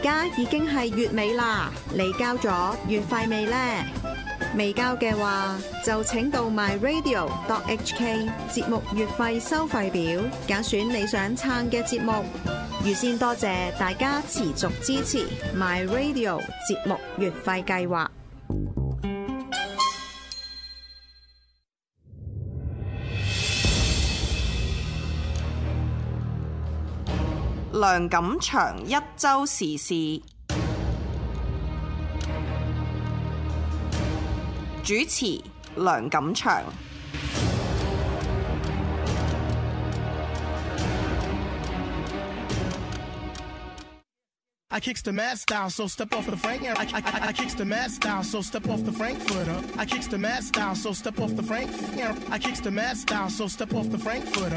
家已經係月尾啦，你交咗月費未呢？未交嘅話，就請到 myradio.hk 節目月費收費表，揀選你想撐嘅節目。預先多謝大家持續支持 myradio 節目月費計劃。 梁錦祥一周時事主持，梁錦祥。 I kicks the mad style, so step off the Frank. I kicks the mad style, so step off the Frankfurter. I kicks the mad style, so step off the Frank. I kicks the mad style, so step off the Frankfurter.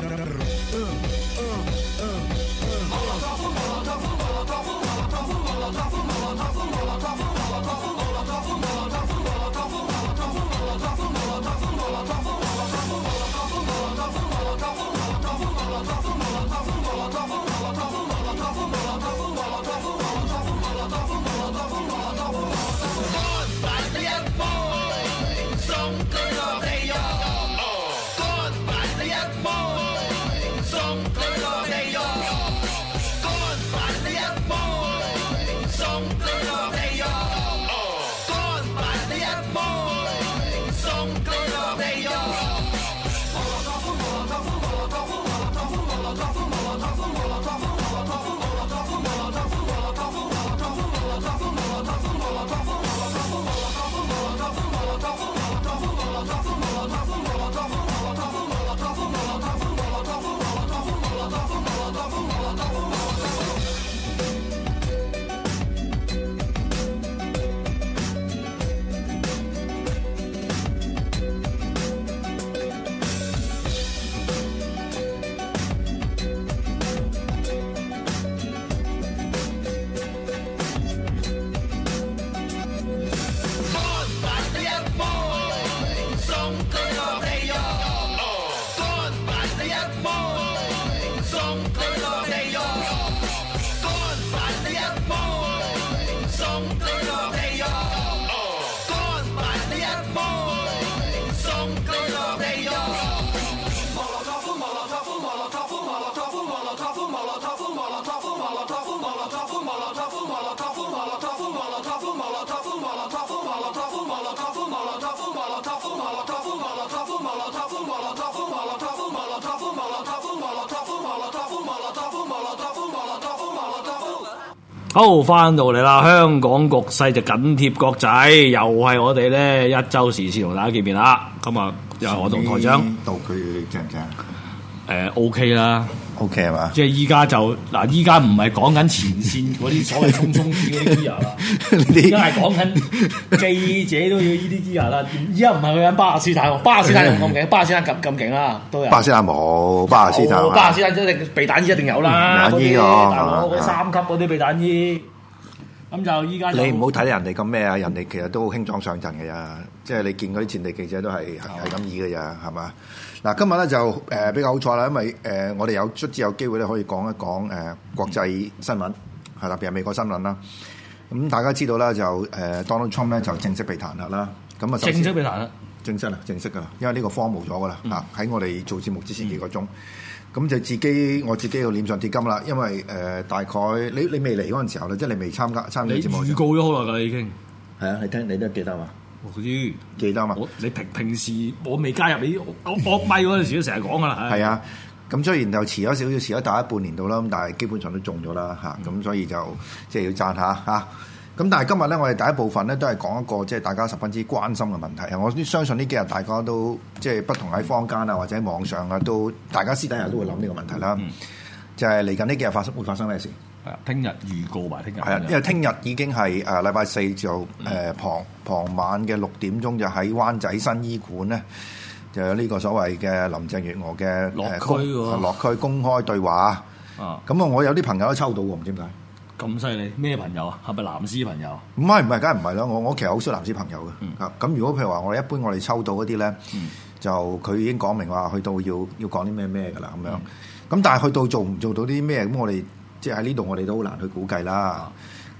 好，翻到嚟啦！香港局勢就緊貼國際，又係我哋咧一周時事同大家見面啦。咁啊，又係我同台長。 到佢正唔正 ？OK 啦。 OK 係嘛？ 即係依家就嗱，依家唔係講緊前線嗰啲所謂衝鋒嗰啲 gear 啦，依家係講緊記者都要呢啲 gear 啦。依家唔係去緊巴勒斯坦，巴勒斯坦又咁勁，巴勒斯坦咁勁啦，都有。 巴勒斯坦冇，巴勒斯坦。 巴勒斯坦一定避彈衣一定有啦，嗰啲大佬嗰3級嗰啲避彈衣。咁就依家你唔好睇人哋咁咩啊！人哋其實都好輕裝上陣嘅咋，即係你見嗰啲戰地記者都係咁意嘅咋，係嘛？嗱，今日咧就比較好彩啦，因為我哋有機會咧可以講一講國際新聞，係特別係美國新聞啦。咁大家知道啦，就Donald Trump 咧就正式被彈劾啦。咁啊， 正式被彈劾， 正式噶啦，因為呢個荒冇咗噶啦喺我哋做節目之前幾個鐘。咁就我自己要臉上貼金啦，因為大概你未嚟嗰陣時候咧，即係你未參加節目。 你預告咗好耐㗎啦，已經。係啊， 你都記得嘛？ 我知記得嘛？ 你平時我未加入你惡咪嗰陣時都成日講㗎啦。 係啊，咁雖然就遲咗少少，遲咗大半年到啦，咁但係基本上都中咗啦嚇，咁所以就即係要讚下嚇。咁但係今日咧，我哋第一部分咧都係講一個即係大家十分之關心嘅問題啊！我相信呢幾日大家都即係不同喺坊間啊或者網上啊，都大家私底下都會諗呢個問題啦。就係嚟緊呢幾日會發生咩事？ 係啊，聽日預告埋聽日。 係啊，因為聽日已經係禮拜四就傍晚嘅6點鐘就喺灣仔新醫館咧，就有呢個所謂嘅林鄭月娥嘅落區公開對話。咁啊，我有啲朋友都抽到喎，唔知點解。 咁犀利咩朋友啊？係咪藍絲朋友？ 唔係，梗係唔係啦！我其實好少藍絲朋友嘅。咁如果譬如話我哋我哋抽到嗰啲咧，就佢已經講明話去到要講啲咩㗎啦咁樣。咁但係去到做唔做到啲咩？咁我哋即係喺呢度我哋都好難去估計啦。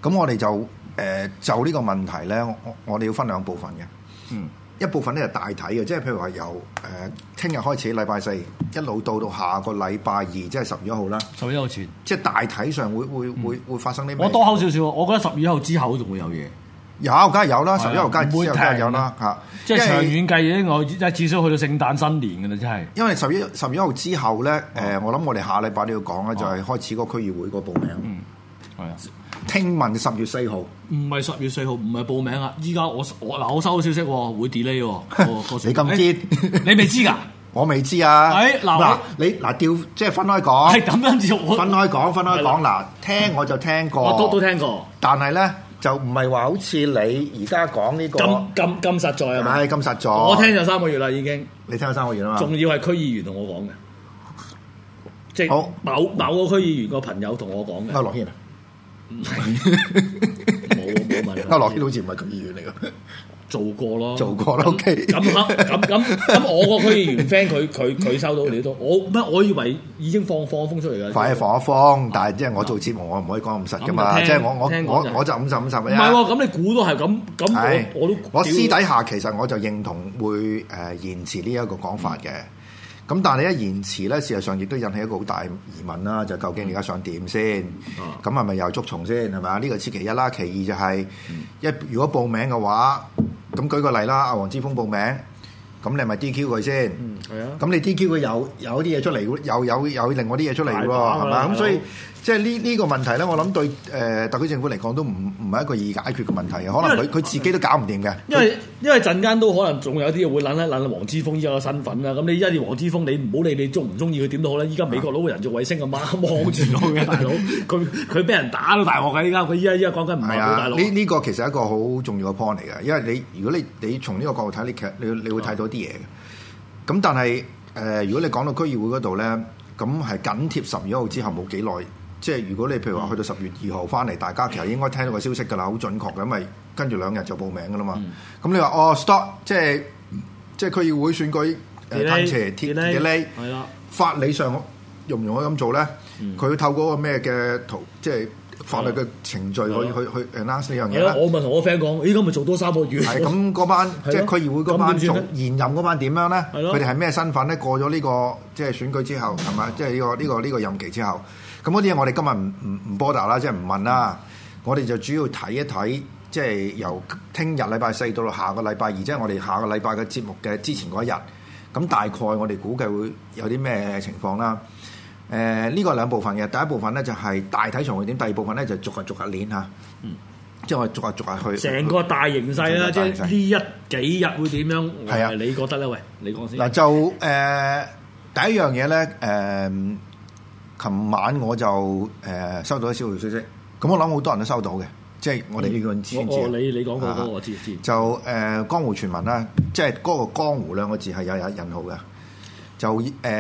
咁我哋就就呢個問題咧，我哋要分兩部分嘅。 嗯。 一部分咧係大體嘅，即係譬如話由聽日開始禮拜四一路到下個禮拜二，即係10月1號啦。10 月1號前， 即係大體上會發生啲咩？ 我多口少少，我覺得10月1號之後仲會有嘢。 有，梗係有啦，10月1號梗係有啦嚇。 即係長遠計已經我至少去到聖誕新年㗎啦，真係。 因為10月1號之後咧，我諗我哋下禮拜都要講咧，就係開始個區議會個報名。 嗯，係啊。 聽聞10月4號， 唔係10月4號，唔係報名啊！依家我收到消息喎，會 delay 喎。 你咁知？ 你未知㗎？ 我未知啊！嗱，你調即係分開講， 係咁樣子。 分開講。嗱，聽我就聽過， 我都聽過， 但係咧就唔係話好似你而家講呢個咁實在係咪？ 係咁實在。 我聽咗3個月啦，已經。 你聽咗3個月啦嘛？ 仲要係區議員同我講嘅，即係某個區議員個朋友同我講嘅。 區諾軒啊？ 唔係，冇問題。 區諾軒好似唔係區議員嚟㗎。 做過咯 ，OK。 咁我個區議員 friend 佢收到你都，我以為已經放風出嚟㗎。 快啲放一放，但係即係我做節目我唔可以講咁實㗎嘛，即係我就50-50嘅。 唔係喎，咁你估都係咁，我私底下其實我就認同會延遲呢一個講法嘅。咁但係一延遲咧，事實上亦都引起一個好大疑問啦，就究竟你而家想點先？咁係咪又捉蟲先係咪啊？呢個其一啦，其二就係如果報名嘅話，咁舉個例啦，阿黃之鋒報名，咁你咪 DQ 佢先。係啊。咁你 DQ 佢有啲嘢出嚟，有另外啲嘢出嚟喎，係嘛？咁所以即係呢個問題咧，我諗對特區政府嚟講都唔係一個易解決嘅問題，可能佢自己都搞唔掂嘅。 因為陣間都可能仲有啲嘢會諗黃之鋒依家嘅身份啦。咁你依家要黃之鋒，你唔好理你中唔中意佢點都好啦。依家美國佬嘅人造衛星咁望住佢嘅大佬，佢俾人打到大鑊嘅。佢依家講緊唔係大佬。 呢個其實係一個好重要嘅 point 嚟嘅，因為如果你從呢個角度睇，你會睇到啲嘢嘅。咁但係如果你講到區議會嗰度咧，咁係緊貼10月1號之後冇幾耐。即係如果你譬如話去到10月2號翻嚟，大家其實應該聽到個消息㗎啦，好準確嘅，因為跟住2日就報名㗎啦嘛。咁你話stop，即係區議會選舉褪斜delay，係啦。法理上容唔容許咁做咧？佢透過個咩嘅即係法律嘅程序去 announce 呢樣嘢咧？ 我咪同我 friend 講，咁咪做多3個月。係咁嗰班即係區議會嗰班做現任嗰班點樣咧？佢哋係咩身份咧？過咗呢個即係選舉之後係咪？即係呢個任期之後。咁嗰啲嘢我哋今日唔波達啦，即係唔問啦。我哋就主要睇一睇，即係由聽日禮拜4到下個禮拜2，即係我哋下個禮拜嘅節目嘅之前嗰一日。咁大概我哋估計會有啲咩情況啦。呢個兩部分嘅，第一部分咧就係大體上會點，第二部分咧就逐日練嚇。即係我哋逐日去。成個大形勢啦，即係呢幾日會點樣？係啊，你覺得咧？喂，你講先。嗱就第一樣嘢咧琴晚我就收到一小道消息，咁我諗好多人都收到嘅，即係我哋呢個人先知。你講過嗰個我知。就江湖傳聞啦，即係嗰個江湖兩個字係有引號嘅，就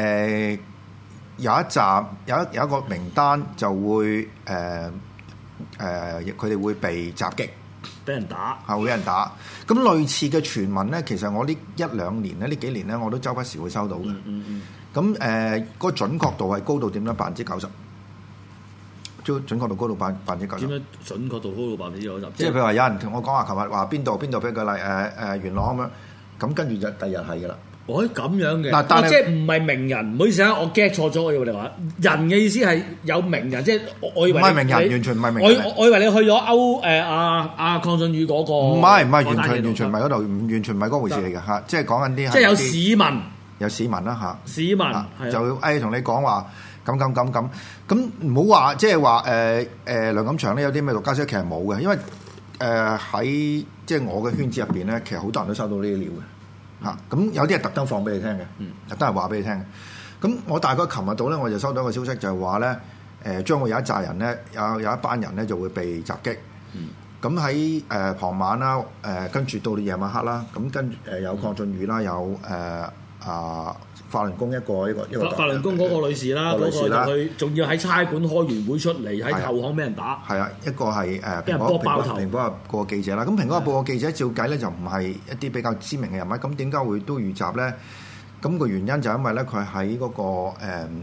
有一個名單就會佢哋會被襲擊， 俾人打， 會俾人打。咁類似嘅傳聞咧，其實我呢1-2年咧，呢幾年咧，我都周不時會收到嘅。咁個準確度係高到點咧？90%，準確度高到90%。點樣準確度高到90%？ 即係譬如話有人同我講話，琴日話邊度，譬如個例元朗咁樣，咁跟住就第日係噶啦。 咁樣嘅，但係即係唔係名人？唔好意思啊，我 get 錯咗，我以為你話人嘅意思係有名人，即係我以為唔係名人，完全唔係名人。我以為你去咗鄺俊宇嗰個， 唔係完全唔係嗰度，完全唔係嗰回事嚟嘅嚇，即係講緊啲即係有市民。 有市民啦嚇， 市民就同你講話咁唔好話即係話梁錦祥咧有啲咩獨家消息，其實冇嘅，因為喺即係我嘅圈子入邊咧，其實好多人都收到呢啲料嘅嚇，咁有啲係特登放俾你聽嘅，特登係話俾你聽嘅。咁我大概琴日到咧，我就收到一個消息，就係話咧將會有一紮人咧，有一班人咧就會被襲擊。咁喺傍晚啦，跟住到夜晚黑啦，咁跟住有鄺俊宇啦，有法輪功一個法輪功嗰個女士啦，嗰個佢仲要喺差館開完會出嚟喺後巷俾人打。係啊， 一個係俾人波爆頭。 蘋果日報記者啦，咁蘋果日報嘅記者照計咧就唔係一啲比較知名嘅人物，咁點解會都遇襲咧？咁個原因就係因為咧佢喺嗰個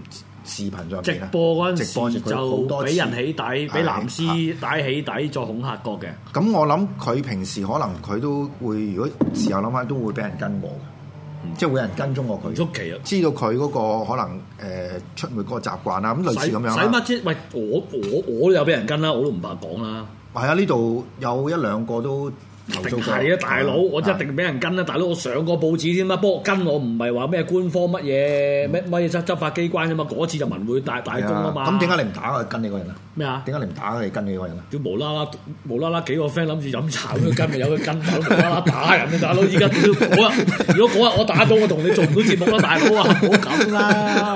視頻上直播嗰陣時就俾人起底，俾藍絲帶起底再恐嚇過嘅。 咁我諗佢平時可能佢都會，如果事後諗翻都會俾人跟過嘅，即係會有人跟蹤過佢。 出奇啊！知道佢嗰個可能出沒嗰個習慣啦，咁類似咁樣。使乜啫？喂，我都有俾人跟啦，我都唔怕講啦。 係啊，呢度有一兩個都。 係啊，大佬，我一定俾人跟啦！大佬，我上過報紙添啦，不過跟我唔係話咩官方乜嘢乜嘢執法機關啫嘛，嗰次就文匯大公啊嘛。 咁點解你唔打佢跟你嗰人啊？ 咩啊？點解你唔打佢跟你嗰人啊？ 屌無啦啦幾個 friend 諗住飲茶咁跟咪有佢跟，大佬無啦啦打人啊！大佬，依家如果嗰日我打到，我同你做唔到節目啦，大佬啊，唔好咁啦！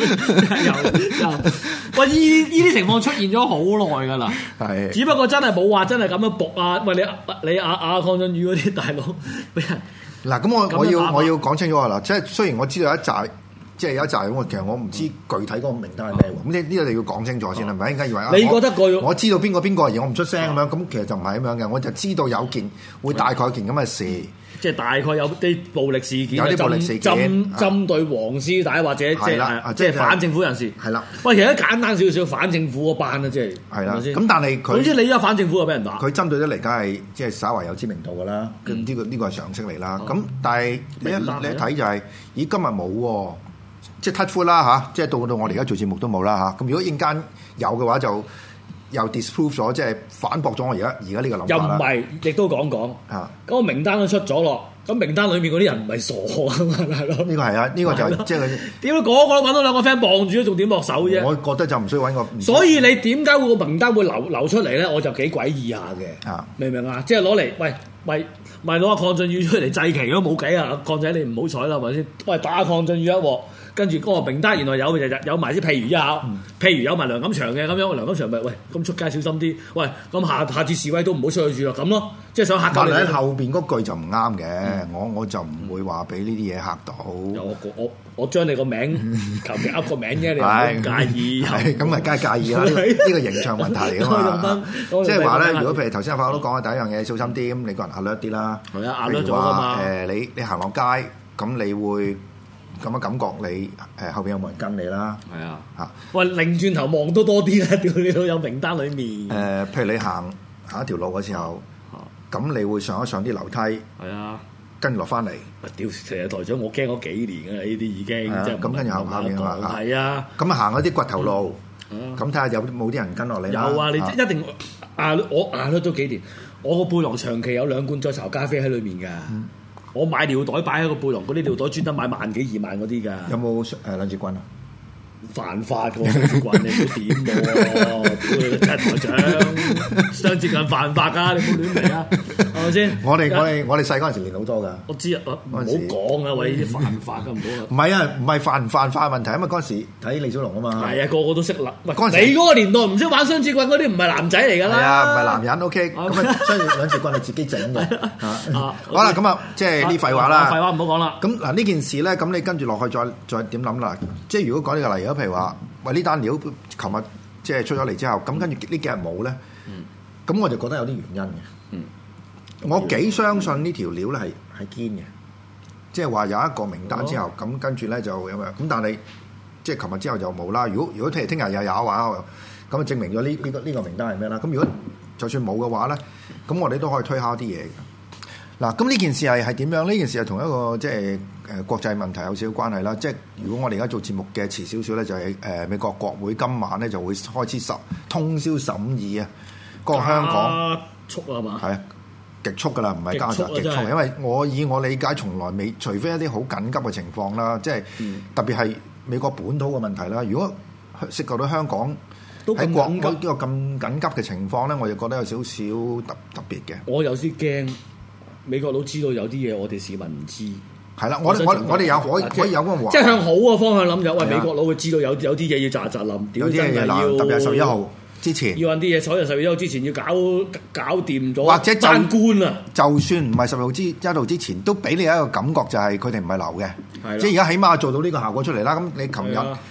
喂，呢啲情況出現咗好耐㗎啦，係，只不過真係冇話真係咁樣搏啊！喂，你鄺俊宇嗰啲大佬俾人嗱，咁我要講清楚啦，即係雖然我知道有一紮，即係有一紮咁，其實我唔知具體嗰個名單係咩喎。咁呢個你要講清楚先啦，唔係應該以為你覺得我知道邊個而我唔出聲咁樣，咁其實就唔係咁樣嘅，我就知道有件會大概件咁嘅事。 即係大概有啲暴力事件， 有啲暴力事件針對黃絲帶或者即係反政府人士。係啦，喂，其實簡單少少反政府嗰班啦，即係係啦。咁但係佢總之你而家反政府就俾人打。佢針對得嚟，梗係即係稍為有知名度㗎啦。咁呢個係常識嚟啦。咁但係你一睇就係，咦今日冇喎，即係 touch wood 啦嚇，即係到我哋而家做節目都冇啦嚇。咁如果陣間有嘅話就。又 disprove 咗，即係反駁咗我而家呢個諗法啦。又唔係，亦都講嚇。咁個名單都出咗咯。咁名單裏面嗰啲人唔係傻啊嘛，係咯。呢個係啊，呢個就係即係佢。點解個個都揾到兩個 friend 傍住，仲點落手啫？我覺得就唔需要揾個。所以你點解會個名單會流出嚟咧？我就幾詭異下嘅。明唔明啊？即係攞嚟，喂，咪攞阿鄺俊宇出嚟祭旗都冇計啊！鄺仔你唔好彩啦，係咪先？喂，打鄺俊宇一鑊。跟住嗰個名單原來有埋啲譬如有埋梁錦祥嘅咁樣，梁錦祥咪喂咁出街小心啲，喂咁下次示威都唔好出去住啦咁咯，即係想嚇到你。但係後邊嗰句就唔啱嘅，我就唔會話俾呢啲嘢嚇到。我將你個名求其噏個名啫，你唔介意？係咁咪梗係介意啦，呢個形象問題啊嘛。即係話咧，如果譬如頭先阿發都講嘅第一樣嘢，小心啲，咁你個人壓略啲啦。係啊，壓略咗㗎嘛。你行落街咁，你會。咁嘅感覺你後邊有冇人跟你啦？係啊，嚇！喂，擰轉頭望都多啲啦，屌你都有名單裡面。譬如你行一條路嘅時候，咁你會上一上啲樓梯。係啊，跟住落翻嚟。屌，成日台長，我驚咗幾年㗎啦，呢啲已經。咁跟住後邊啊嘛。係啊。咁行嗰啲掘頭路，咁睇下有冇啲人跟落嚟。有啊，你一定我壓咗幾年，我個背囊長期有2罐雀巢咖啡喺裏面㗎。我買尿袋擺喺個背囊，嗰啲尿袋專登買1萬幾2萬嗰啲㗎。有冇兩節棍啊？犯法㗎喎，雙節棍你都點喎？真係台長，雙節棍犯法㗎，你唔好亂嚟啊！係咪先？我哋細嗰陣時練好多㗎。我知啊，唔好講啊，喂，啲犯法㗎唔好啊。唔係啊，唔係犯唔犯法問題，因為嗰陣時睇李小龍啊嘛。係啊，個個都識啦。喂，你嗰個年代唔識玩雙節棍嗰啲唔係男仔嚟㗎啦。係啊，唔係男人 OK。咁啊，所以兩節棍係自己整嘅。好啦，咁啊，即係呢廢話啦。廢話唔好講啦。咁嗱呢件事咧，咁你跟住落去再點諗啦？即係如果講呢個例如，譬如話，喂呢單料琴日即係出咗嚟之後，咁跟住呢幾日冇咧，咁我就覺得有啲原因嘅。我幾相信呢條料咧係堅嘅，即係話有一個名單之後，咁跟住咧就咁樣。咁但係即係琴日之後就冇啦。如果聽日又有話，咁啊證明咗呢個名單係咩啦？咁如果就算冇嘅話咧，咁我哋都可以推敲啲嘢嘅。嗱，咁呢件事係點樣？呢件事係同一個即係國際問題有少少關係啦。即係如果我哋而家做節目嘅遲少少咧，就係美國國會今晚咧就會開始通宵審議啊，個香港速啊嘛，係啊，極速噶啦，唔係加速，極速。因為以我理解，從來未，除非一啲好緊急嘅情況啦，即係特別係美國本土嘅問題啦。如果涉及到香港喺國呢個咁緊急嘅情況咧，我就覺得有少少特別嘅。我有啲驚。美國佬知道有啲嘢我哋市民唔知，係啦，我哋有可以有嗰個話，即係向好嘅方向諗就，喂美國佬會知道有啲嘢要扎冧，有啲嘢要特別係11號之前要揾啲嘢，所有11號之前要搞掂咗，或者爭官啊，就算唔係11號之前，都俾你一個感覺就係佢哋唔係流嘅，即係而家起碼做到呢個效果出嚟啦。咁你琴日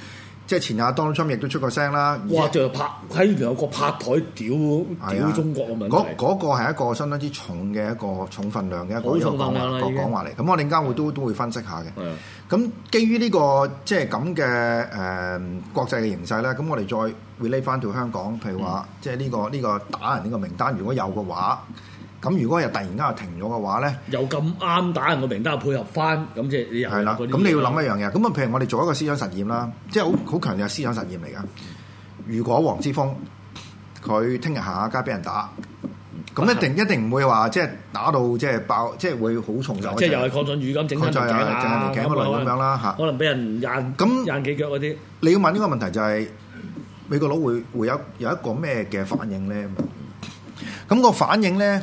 即係前日 Donald Trump 亦都出過聲啦。 哇！就拍喺原來有個拍台屌中國嘅問題。 嗰個係一個相當之重嘅一個重分量嘅一個講話嚟。咁我哋陣間都會分析下嘅。咁基於呢個即係咁嘅國際嘅形勢咧，咁我哋再 relate 翻到香港，譬如話即係呢個打人呢個名單，如果有嘅話。咁如果又突然間又停咗嘅話咧，又咁啱打人個名單配合翻，咁即係你又係啦。咁你要諗一樣嘢，咁啊，譬如我哋做一個思想實驗啦，即係好強烈嘅思想實驗嚟噶。如果黃之鋒佢聽日行下街俾人打，咁一定唔會話即係打到即係爆，即係會好重就即係又係抗準語咁整親條頸啊， 頸嗰類咁樣啦嚇。 可能俾人硬幾腳嗰啲。 你要問呢個問題就係美國佬會有一個咩嘅反應咧？咁個反應咧？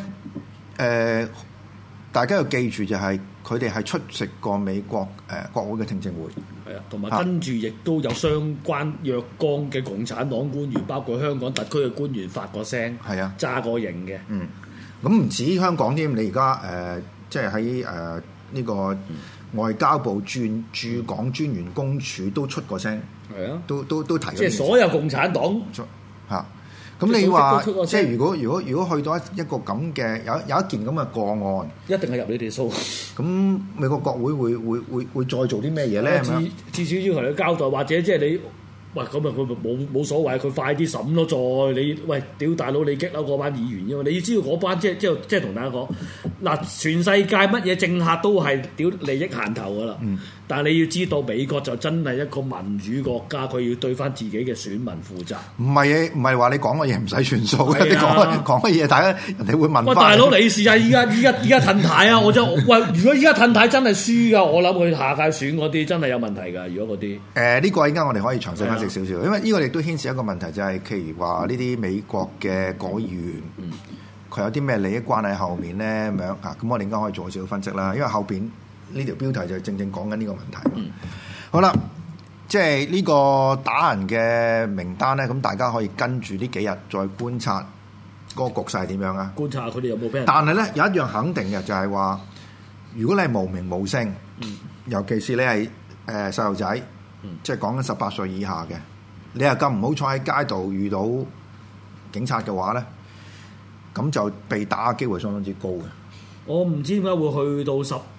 大家要記住就係佢哋係出席過美國國會嘅聽證會， 係啊，同埋跟住亦都有相關若干嘅共產黨官員，包括香港特區嘅官員發過聲， 係啊， 揸過型嘅。 咁唔止香港添，你而家即係喺呢個外交部駐港專員公署都出過聲，係啊，都提過。 即係所有共產黨嚇。咁你話即係如果去到一個咁嘅有一件咁嘅個案， 一定係入你哋數。 咁美國國會會再做啲咩嘢咧？ 至少要求你交代，或者即係你喂咁啊，佢冇所謂，佢快啲審咯。再你喂屌大佬，你激嬲嗰班議員，因為你要知道嗰班即係同大家講嗱，全世界乜嘢政客都係屌利益行頭噶啦。但係你要知道美國就真係一個民主國家，佢要對翻自己嘅選民負責。唔係話你講嘅嘢唔使算數嘅，你講嘅嘢，大家人哋會問翻。 喂，大佬你試下依家褪軚啊！我真喂，如果依家褪軚真係輸噶，我諗佢下屆選嗰啲真係有問題㗎。如果嗰啲呢個依家我哋可以詳細分析少少，因為呢個亦都牽涉一個問題，就係譬如話呢啲美國嘅國會議員，佢有啲咩利益關係喺後面咧咁樣啊？咁我哋應該可以做少少分析啦，因為後邊。呢條標題就正正講緊呢個問題。好啦，即係呢個打人嘅名單咧，咁大家可以跟住呢幾日再觀察嗰個局勢點樣啊？ 觀察佢哋有冇俾人。 但係咧有一樣肯定嘅就係話，如果你係無名無姓，尤其是你係細路仔，即係講緊18歲以下嘅，你係咁唔好彩喺街度遇到警察嘅話咧，咁就被打嘅機會相當之高嘅。 我唔知點解會去到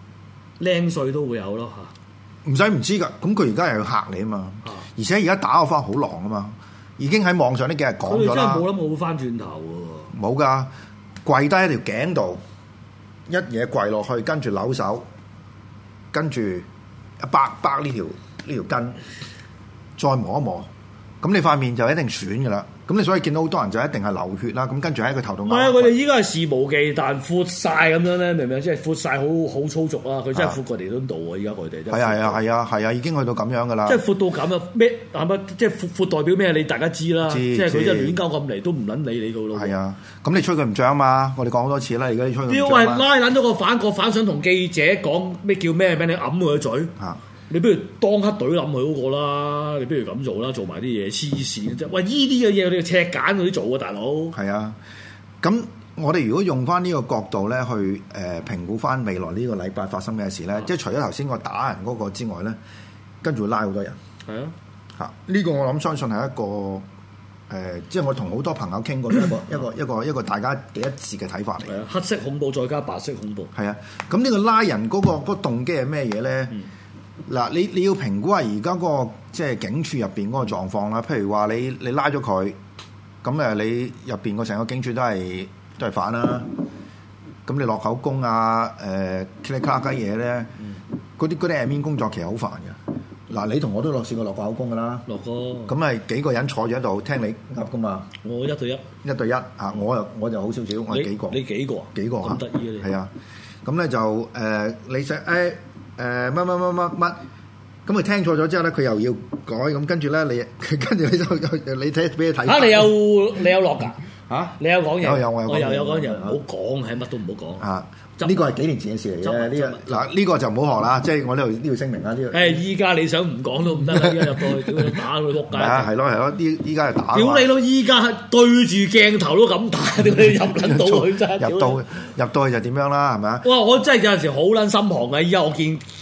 10歲都會有咯嚇， 唔知㗎，咁佢而家又要嚇你啊嘛，而且而家打個翻好狼啊嘛，已經喺網上呢幾日講咗啦。佢哋真係冇諗冇翻轉頭喎。冇㗎，跪低喺條頸度，一嘢跪落去，跟住扭手，跟住一掰呢條筋，再磨一磨，咁你塊面就一定損㗎啦。咁你所以見到好多人就一定係流血啦，咁跟住喺佢頭度。唔係啊， 佢哋依家係肆無忌憚闊晒咁樣咧，明唔明？即係闊晒好粗俗啊！佢真係闊過彌敦道啊！依家佢哋係啊，已經去到咁樣噶啦。 即係闊到咁啊！咩係咪？即係闊代表咩？你大家知啦。即係佢真係亂鳩咁嚟都唔撚理你噶咯。 係啊，咁你吹佢唔漲嘛？我哋講好多次啦，而家你吹佢唔漲。 因為拉撚咗個反想同記者講咩叫咩俾你揞佢個嘴。你不如當刻懟冧佢好過啦！你不如咁做啦，做埋啲嘢黐線嘅啫。喂，依啲嘅嘢你要赤揀嗰啲做啊，大佬。係啊，咁我哋如果用翻呢個角度咧，去評估翻未來呢個禮拜發生嘅事咧，即係除咗頭先個打人嗰個之外咧，跟住會拉好多人。係啊，嚇呢個我諗相信係一個即係我同好多朋友傾過一個大家幾一致嘅睇法嚟。 係啊，黑色恐怖再加白色恐怖。 係啊，咁呢個拉人嗰個動機係咩嘢咧？嗱，你要評估下而家嗰個即係警署入邊嗰個狀況啦。譬如話你拉咗佢，咁你入邊個成個警署都係反啦。咁你落口供啊，噼里卡啦雞嘢咧，嗰啲admin工作其實好煩嘅。嗱，你同我都試過落過口供噶啦。落過。咁係幾個人坐住喺度聽你噏噶嘛？ 我1對1。1對1 嚇，我就好少少，我係幾個。 你幾個？幾個咁得意嘅你？ 係啊，咁咧就你想乜，咁佢聽錯咗之後咧，佢又要改，咁跟住咧你睇俾佢睇。 嚇，你有落㗎？嚇，你有講嘢？我有講嘢，唔好講，係乜都唔好講。 啊，呢個係幾年前嘅事嚟嘅。呢個就唔好學啦，即係我呢度聲明啦。呢個依家你想唔講都唔得啦，依家入到去屌佢打佢仆街。 係咯，依家係打。 屌你咯！依家對住鏡頭都咁打，屌你入撚到佢真係。 入到去就點樣啦？係咪啊？ 哇！我真係有陣時好撚心寒嘅，依家我見。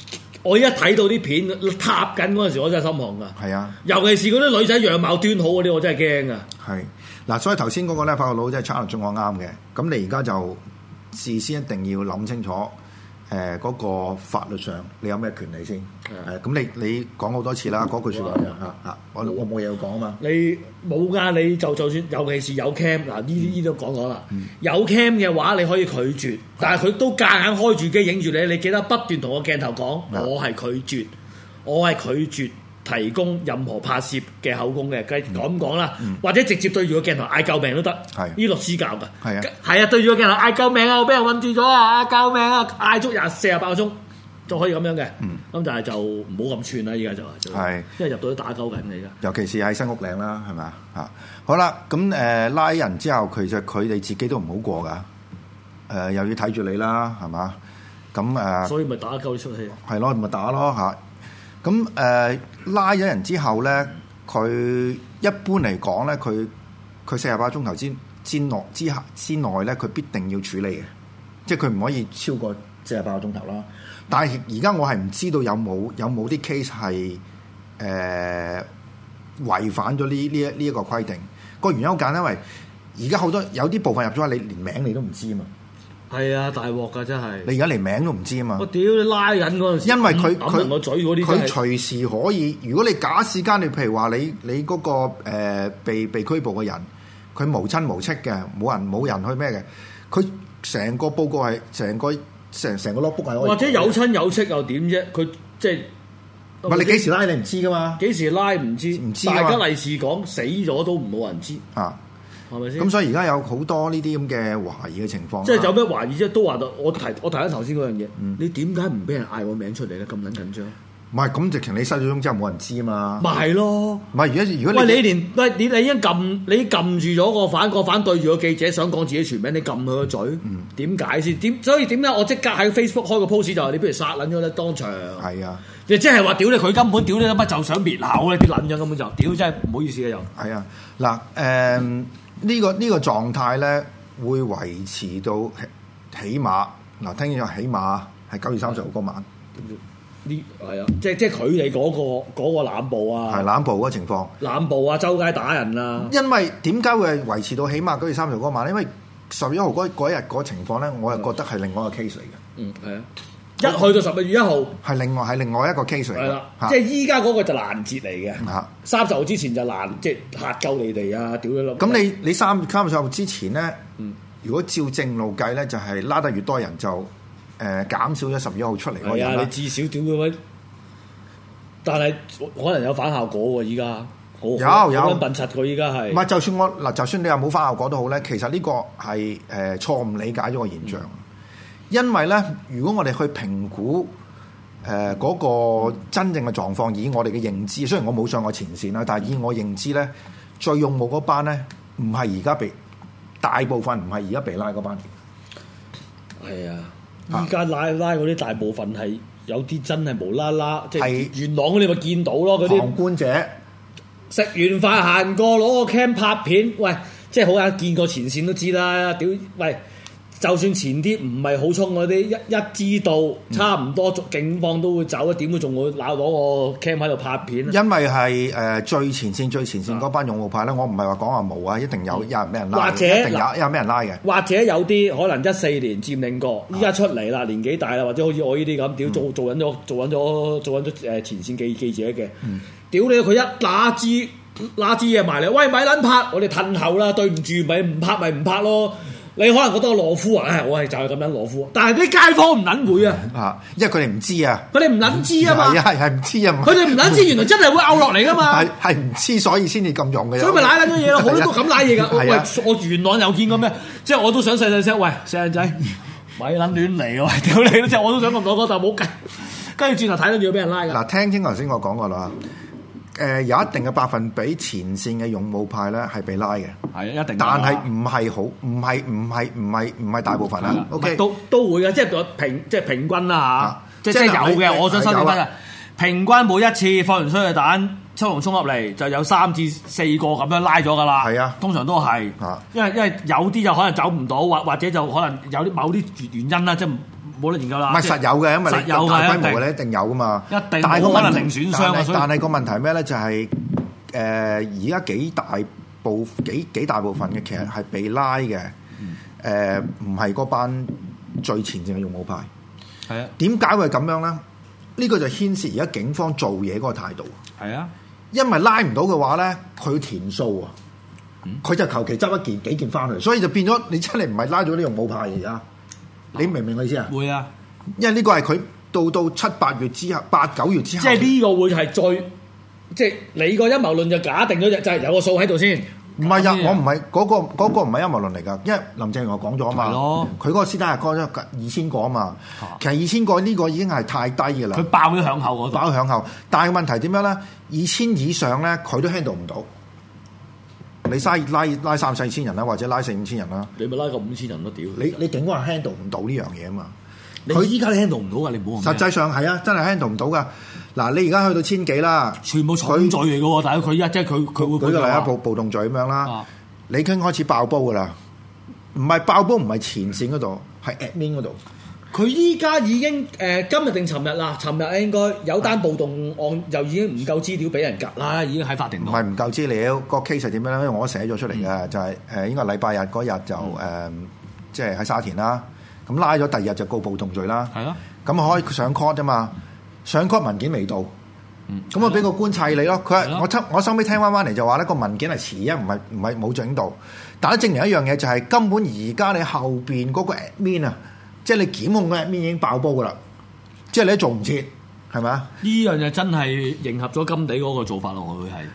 我一睇到啲片塌緊嗰陣時，我真係心寒㗎。 係啊， 尤其是嗰啲女仔樣貌端好嗰啲，我真係驚㗎。 係嗱，所以頭先嗰個咧，法國佬真係 challenge 我啱嘅。咁你而家就事先一定要諗清楚，嗰個法律上你有咩權利先？咁你講好多次啦，嗰句説話我冇嘢要講啊嘛。 你冇㗎，你就算尤其是有 cam 嗱，呢都講咗啦。有 cam 嘅話，你可以拒絕，但係佢都夾硬開住機影住你，你記得不斷同個鏡頭講，我係拒絕提供任何拍攝嘅口供嘅，咁講啦，或者直接對住個鏡頭嗌救命都得。係呢律師教㗎。係啊，對住個鏡頭嗌救命啊！我俾人韞住咗啊！救命啊！嗌足48個鐘就可以咁樣嘅。咁但係就唔好咁串啦，依家就係，因為入到都打鳩緊你㗎。 尤其是喺新屋嶺啦，係咪啊？好啦，咁拉人之後，其實佢哋自己都唔好過㗎。又要睇住你啦，係嘛？咁所以咪打鳩出氣。係咯，咪打咯嚇。咁拉咗人之後咧，佢一般嚟講咧，佢48個鐘頭之內咧，佢必定要處理嘅，即係佢唔可以超過48個鐘頭啦。但係而家我係唔知道有冇啲 case 係違反咗呢一個規定。個原因好簡單，因為而家好多有啲部分入咗去，你連名你都唔知啊嘛。係啊，大鑊㗎真係！ 你而家連名都唔知啊嘛！ 我屌你拉緊嗰陣時， 因為佢佢隨時可以，如果你假使間你譬如話你嗰個被拘捕嘅人，佢無親無戚嘅，冇人去咩嘅，佢成個報告係成個 logbook 係， 或者有親有戚又點啫？佢即係唔係你幾時拉你唔知噶嘛？ 幾時拉唔知？大家利是講死咗都冇人知啊！ 係咪先？ 咁所以而家有好多呢啲咁嘅懷疑嘅情況。 即係有咩懷疑啫？都話到我提緊頭先嗰樣嘢。你點解唔俾人嗌我名出嚟咧？咁撚緊張？ 唔係咁，直情你失咗蹤之後冇人知啊嘛。 咪係咯。 唔係如果你已經撳住咗個反對住個記者想講自己全名，你撳佢個嘴。點解先？所以點解我即刻喺 Facebook 開個 post 就話你不如殺撚咗咧當場。係啊。即係話屌你，佢根本屌你乜就想滅口咧，啲撚樣根本就屌，真係唔好意思嘅又。係啊。嗱呢個狀態咧會維持到起碼嗱，聽講起碼係9月30號嗰晚。 呢係啊，即係佢哋嗰個濫捕啊， 係濫捕嗰個情況。濫捕啊，周街打人啊。因為點解會係維持到起碼9月30號嗰晚咧？因為11號嗰日嗰個情況咧，我係覺得係另外一個 case 嚟嘅。係啊。一去到11月1號係另外一個 case 嚟嘅。係啦， 即係依家嗰個就攔截嚟嘅。30號之前就即係嚇鳩你哋啊！屌你老！咁你30號之前咧，如果照正路計咧，就係拉得越多人就減少咗11號出嚟嗰日啦。 係啊，你至少屌佢乜？但係可能有反效果喎，依家有笨柒佢依家係。唔係，就算你又冇反效果都好咧，其實呢個係錯誤理解咗個現象。因為咧，如果我哋去評估嗰個真正嘅狀況，以我哋嘅認知，雖然我冇上過前線啦，但係以我認知咧，最勇武嗰班咧，唔係而家大部分唔係而家被拉嗰班。係啊，依家拉嗰啲大部分係有啲真係無啦啦，即係元朗嗰啲咪見到咯，嗰啲旁觀者食完飯行過攞個 cam 拍片，喂，即係好啊，見過前線都知啦，屌喂！就算前啲唔係好衝嗰啲，一知道差唔多，警方都會走，點會仲會攞個 cam 喺度拍片？因為係最前線嗰班勇武派咧，我唔係話講話冇啊，一定有人俾人拉，或者一定有俾人拉嘅。或者有啲可能14年佔領過，依家出嚟啦，年紀大啦，或者好似我呢啲咁，屌做緊咗前線記者嘅，屌你佢一拿支嘢埋嚟，喂咪撚拍，我哋褪後啦，對唔住咪唔拍咯。你可能覺得我懦夫啊，我係就係咁樣懦夫，但係啲街坊唔撚會啊，因為佢哋唔知啊，佢哋唔撚知啊嘛，係唔知啊，佢哋唔撚知原來真係會拗落嚟噶嘛，係唔知所以先至咁用嘅，所以咪賴撚咗嘢咯，好多都咁賴嘢噶，喂，我元朗有見過咩？即係我都想細聲，喂，細仔咪撚亂嚟喎，屌你！即係我都想咁講，但係冇計，跟住轉頭睇到要俾人拉噶。嗱，聽清頭先我講過啦。有一定嘅百分比前線嘅勇武派咧係被拉嘅，係一定，但係唔係大部分啦。OK，都會嘅，即係平均啦嚇，即係有嘅。我想收點分啊，平均每一次放完催淚彈，抽龍衝入嚟就有3至4個咁樣拉咗噶啦。係啊，通常都係，因為有啲就可能走唔到，或者就可能有啲某啲原因啦，即係冇得研究啦。 唔係實有嘅，因為你大規模嘅咧一定有噶嘛。 一定冇可能零損傷啊！ 但係個問題係咩咧？就係而家幾大部分嘅其實係被拉嘅，唔係嗰班最前線嘅勇武派。 係啊， 點解會係咁樣咧？呢個就牽涉而家警方做嘢嗰個態度。 係啊，因為拉唔到嘅話咧，佢要填數啊，佢就求其執幾件翻去，所以就變咗你真係唔係拉咗呢勇武派而家。你明唔明我意思啊？ 會啊， 因為呢個係佢到7、8月之後、8、9月之後， 即係呢個會係最，即係你個陰謀論就假定咗就係有個數喺度先。 唔係啊，我唔係嗰個唔係陰謀論嚟㗎，因為林鄭月娥講咗啊嘛，佢嗰個私底下講咗2000個啊嘛，其實2000個呢個已經係太低㗎啦。 佢爆咗響後嗰度， 爆咗響後，但係問題點樣咧？2000以上咧，佢都 handle 唔到。你拉3、4千人啦，或者拉4、5千人啦， 你咪拉個5000人都屌！ 你警官係 handle 唔到呢樣嘢啊嘛。 佢依家 handle 唔到㗎，你唔好。 實際上係啊，真係 handle 唔到㗎。嗱，你而家去到1000幾啦， 全部重罪嚟㗎喎，但係佢一即係佢會舉個例啊， 暴動罪咁樣啦。你已經開始爆煲㗎啦，唔係爆煲，唔係前線嗰度，係 admin 嗰度。 佢依家已經今日定尋日啦？尋日應該有單暴動案，就已經唔夠資料俾人夾啦，已經喺法庭度。 唔係唔夠資料，個 case 係點樣咧？因為我寫咗出嚟嘅，就係應該禮拜日嗰日就即係喺沙田啦。咁拉咗第二日就告暴動罪啦。係咯。咁可以上 court 啫嘛，上 court 文件未到。咁我俾個官砌你咯。佢係我收尾聽翻嚟就話咧，個文件係遲啊，唔係冇整到。但係證明一樣嘢就係根本而家你後邊嗰個 admin 啊，即係你檢控嘅 admin 已經爆煲噶啦，即係你都做唔切，係咪啊？呢樣嘢真係迎合咗金地嗰個做法咯，會係。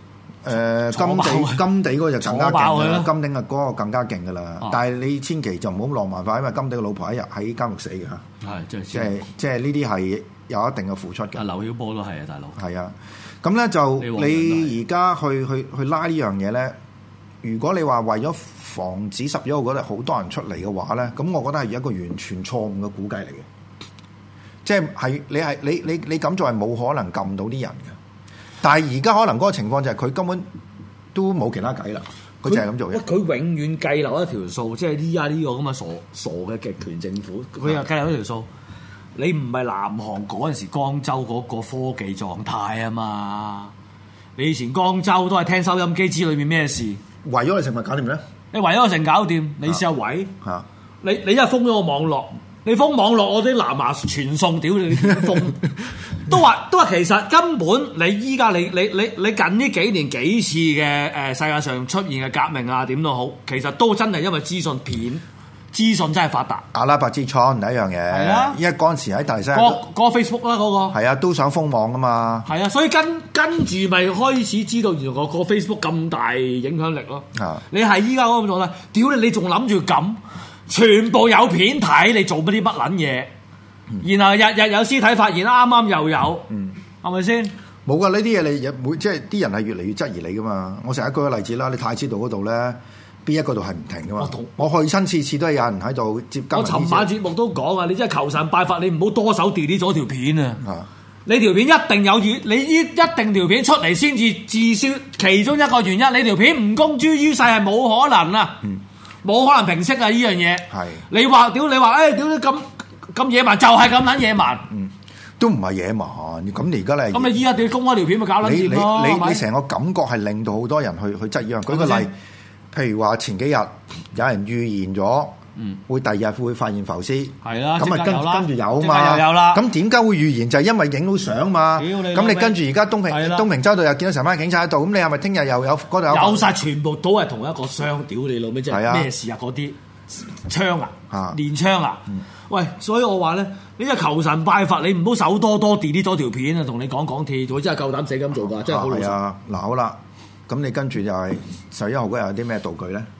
金地嗰個就更加勁啦，金地嘅嗰個更加勁噶啦。但係你千祈就唔好浪漫化，因為金地嘅老婆一日喺監獄死嘅嚇。係，即係呢啲係有一定嘅付出嘅。劉曉波都係啊，大佬。係啊，咁咧就你而家去拉呢樣嘢咧，如果你話為咗防止11號嗰日好多人出嚟嘅話咧，咁我覺得係一個完全錯誤嘅估計嚟嘅。即係你咁做係冇可能撳到啲人嘅。但係而家可能嗰個情況就係佢根本都冇其他計啦，佢就係咁做嘅。佢永遠計漏一條數，即係依家呢個咁嘅傻嘅極權政府，佢又計漏一條數。你唔係南韓嗰陣時江州嗰個科技狀態啊嘛？你以前江州都係聽收音機知裏面咩事，圍咗個城咪搞掂咧？你圍咗個城搞掂，你試下圍嚇？你一係封咗個網絡。你封網絡，我啲藍牙傳送屌你封，都話其實根本你依家你近呢幾年幾次嘅世界上出現嘅革命啊點都好，其實都真係因為資訊真係發達。阿拉伯之春第一樣嘢，係啊，因為嗰陣時喺大西嗰個 Facebook 啦，嗰個係啊，都想封網噶嘛。係啊，所以跟住咪開始知道原來個 Facebook 咁大影響力咯。啊，你係依家嗰個狀態，屌你仲諗住咁？全部有片睇，你做乜啲乜撚嘢？然後日有屍體發現，啱又有，係咪先？冇噶，呢啲嘢你即係啲人係越嚟越質疑你噶嘛。我成日舉個例子啦，你太子道嗰度咧，邊一個度係唔停噶嘛？我去親次次都係有人喺度接近。我尋晚節目都講啊，你真係求神拜佛，你唔好多手 delete 咗條片啊！你條片一定有你一定條片出嚟先至至少其中一個原因，你條片唔公諸於世係冇可能啊！冇可能平息啊！呢樣嘢，你話屌你咁野蠻，就係咁撚野蠻，都唔係野蠻。咁你而家咧，咁你依家你公開條片咪搞撚掂咯？你成個感覺係令到好多人去質疑。舉個例，譬如話前幾日有人預言咗，會第二日會發現浮屍，係啦，咁啊跟住有嘛，有啦。咁點解會預言？就係因為影到相嘛。咁你跟住而家東平洲度又見到成班警察喺度，咁你係咪聽日又有嗰度有曬？全部都係同一個箱，屌你老味，即係咩事啊？嗰啲槍啊，連槍啊！喂，所以我話咧，你真係求神拜佛，你唔好手多 delete 咗條片啊！同你講鐵，佢真係夠膽死咁做㗎，真係好老實。係啊，嗱好啦，咁你跟住就係11號嗰日有啲咩道具咧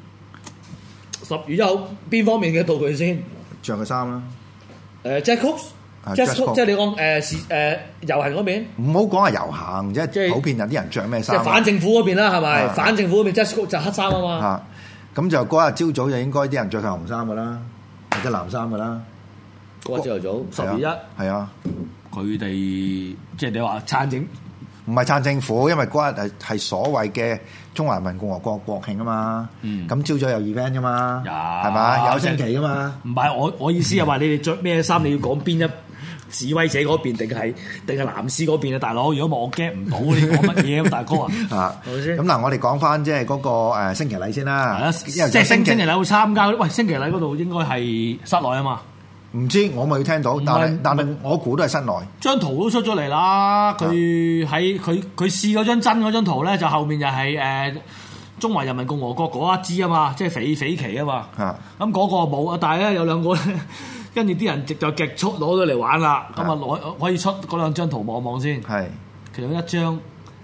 ？10月1號邊方面嘅道具先？着嘅衫啦，Jack Cook，即係你講遊行嗰邊。唔好講係遊行，即係普遍有啲人着咩衫？即係反政府嗰邊啦，係咪？反政府嗰邊 Jack Cook 就黑衫啊嘛。咁就嗰日朝早就應該啲人着晒紅衫㗎啦，或者藍衫㗎啦。嗰日朝頭早10月1，係啊，佢哋即係你話撐政唔係撐政府，因為嗰日係所謂嘅中華人民共和國國慶啊嘛。咁朝早有 event 噶嘛，係嘛？有升旗噶嘛。 唔係我意思係話你哋着咩衫，你要講邊一示威者嗰邊定係藍絲嗰邊啊，大佬！如果我 get 唔到，你講乜嘢啊，大哥啊？係咪先？ 咁嗱，我哋講翻即係嗰個升旗禮先啦。 即係升旗禮會參加。喂，升旗禮嗰度應該係室內啊嘛。 唔知我咪聽到，但係我估都係室內。 張圖都出咗嚟啦，佢試嗰張真嗰張圖咧，就後面就係中華人民共和國嗰一支啊嘛，即係匪旗啊嘛。咁嗰個冇啊，但係咧有兩個咧，跟住啲人就極速攞咗嚟玩啦。咁啊攞可以出嗰兩張圖望望先。係其中一張，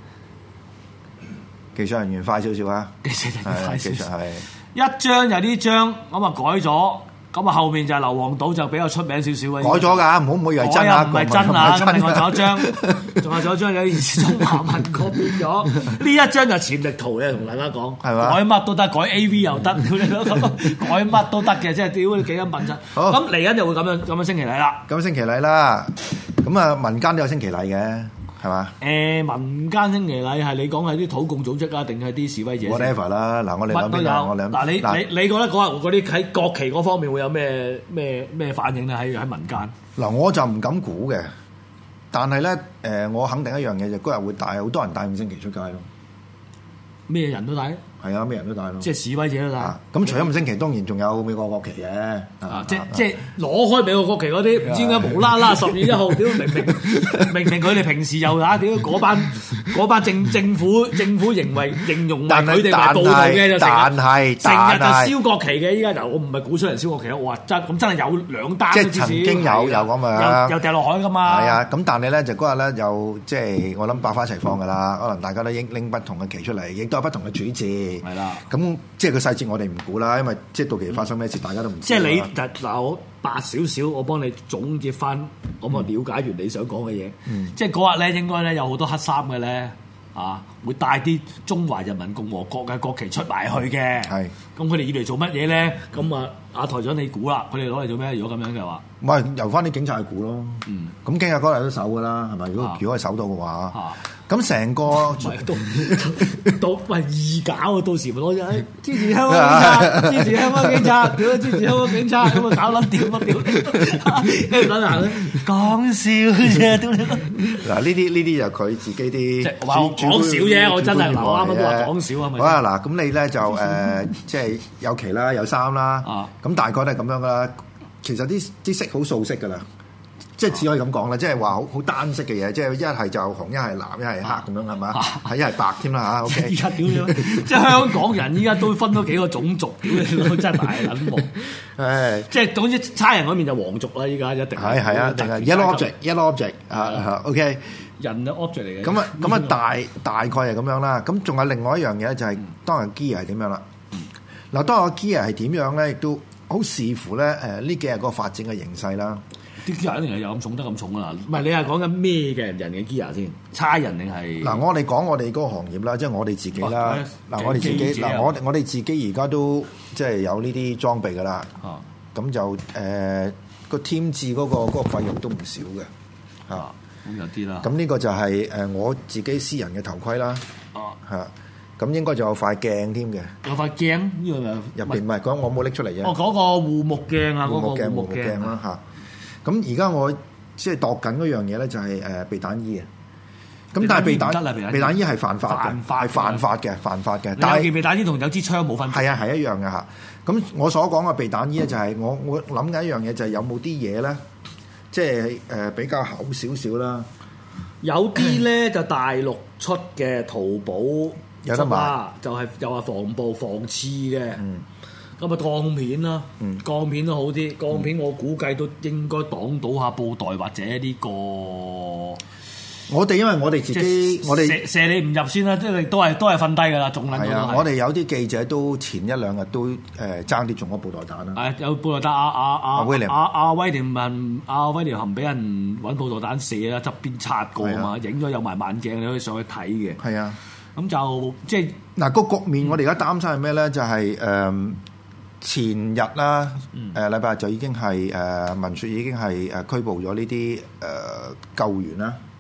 技術人員快少少啊！ 技術人員快少少。 係一張就呢張，咁啊改咗。咁啊，後面就係硫磺島就比較出名少少嘅。 改咗㗎，唔好以為真啊！ 唔係真啊！咁另外仲有張，有張有中華民國變咗。呢一張就潛力圖嘅，同大家講。係嘛？改乜都得，改 AV 又得，改乜都得嘅，即係屌你幾咁品質。好，咁嚟緊就會咁樣升旗禮啦。 咁升旗禮啦，咁啊民間都有升旗禮嘅。係嘛？ 民間升旗禮係你講係啲土共組織啊，定係啲示威者 ？whatever 啦，嗱我哋諗邊啦？我諗嗱你覺得嗰日嗰啲喺國旗嗰方面會有咩反應咧？喺民間嗱我就唔敢估嘅，但係咧我肯定一樣嘢就嗰日會帶好多人帶五星旗出街咯。咩人都帶？ 係啊，咩人都帶咯。 即係示威者都帶。 咁除咗五星旗，當然仲有美國國旗嘅。 即係攞開美國國旗嗰啲，唔知點解無啦啦10月1號，屌明明佢哋平時又打，屌嗰班政府形容為佢哋係暴徒嘅，就成日就燒國旗嘅。依家就我唔係鼓吹人燒國旗，我話真係有兩單。 即係曾經有咁樣， 又掉落海噶嘛。 係啊，咁但係咧就嗰日咧又即係我諗百花齊放噶啦，可能大家都拎不同嘅旗出嚟，亦都有不同嘅主旨。 係啦， 咁即係個細節我哋唔估啦，因為即係到期發生咩事，大家都唔知。 即係你嗱，我白少少，我幫你總結翻，咁我了解完你想講嘅嘢。即係嗰日咧，應該咧有好多黑衫嘅咧，會帶啲中華人民共和國嘅國旗出埋去嘅。係，咁佢哋以嚟做乜嘢咧？咁阿台長你估啦，佢哋攞嚟做咩？如果咁樣嘅話， 唔係由翻啲警察去估咯。咁警察嗰日都守噶啦，係咪？如果係守到嘅話。咁成個都喂易搞啊！到時咪攞咗支持香港警察，支持香港警察，屌支持香港警察，咁啊搞撚屌乜屌？跟住等下咧講笑啫，屌你！嗱呢啲就佢自己啲，即係話我講笑啫，我真係啱啱都話講笑啊！好啊嗱，咁你咧就即係有旗啦，有衫啦，咁大概都係咁樣噶啦。其實啲色好素色噶啦。即係只可以咁講啦，即係話好單色嘅嘢，即係一係就紅，一係藍，一係黑咁樣係嘛？係一係白添啦嚇。OK。而家屌你，即係香港人依家都分咗幾個種族，屌你真係大撚鑊。誒，即係總之差人嗰面就皇族啦，依家一定係啊，定係 yellow object 啊 OK。人嘅 object 嚟嘅。咁啊大概係咁樣啦。咁仲有另外一樣嘢就係當日 gear 係點樣啦？嗱，當日 gear 係點樣咧？亦都好視乎咧呢幾日嗰個發展嘅形勢啦。啲 gear 一定係有咁重得咁重啊！唔係你係講緊咩嘅人嘅 gear 先？差人定係？嗱，我哋講我哋嗰個行業啦，即係我哋自己啦。嗱，我哋自己嗱，我哋自己而家都即係有呢啲裝備噶啦。咁就個添置嗰個費用都唔少嘅。咁有啲啦。咁呢個就係我自己私人嘅頭盔啦。咁應該就有塊鏡添嘅。有塊鏡呢個入邊唔係講我冇拎出嚟嘅。嗰個護目鏡啊，護目鏡啦嚇。咁而家我即係度緊嗰樣嘢咧，就係避彈衣啊！咁但係避彈衣係犯法嘅。但係避彈衣同有支槍冇分別。係啊，係一樣嘅嚇。咁我所講嘅避彈衣咧，就係我諗緊一樣嘢，就係有冇啲嘢咧，即係比較厚少少啦。有啲咧就大陸出嘅淘寶有得賣，就係又話防暴防刺嘅。咁啊鋼片啦，鋼片都好啲，鋼片我估計都應該擋到下布袋或者呢個。我哋因為我哋自己，我哋射你唔入先啦，即係都係瞓低㗎啦，中撚到。我哋有啲記者都前一兩日都爭啲中咗布袋彈啦。有布袋彈，阿威廉含俾人揾布袋彈射啦，側邊擦過啊嘛，影咗有埋慢鏡，你可以上去睇嘅。係啊，咁就即係嗱個局面，我哋而家擔心係咩咧？就係前日啦，禮拜日就已經係民説已經係拘捕咗呢啲救援啦，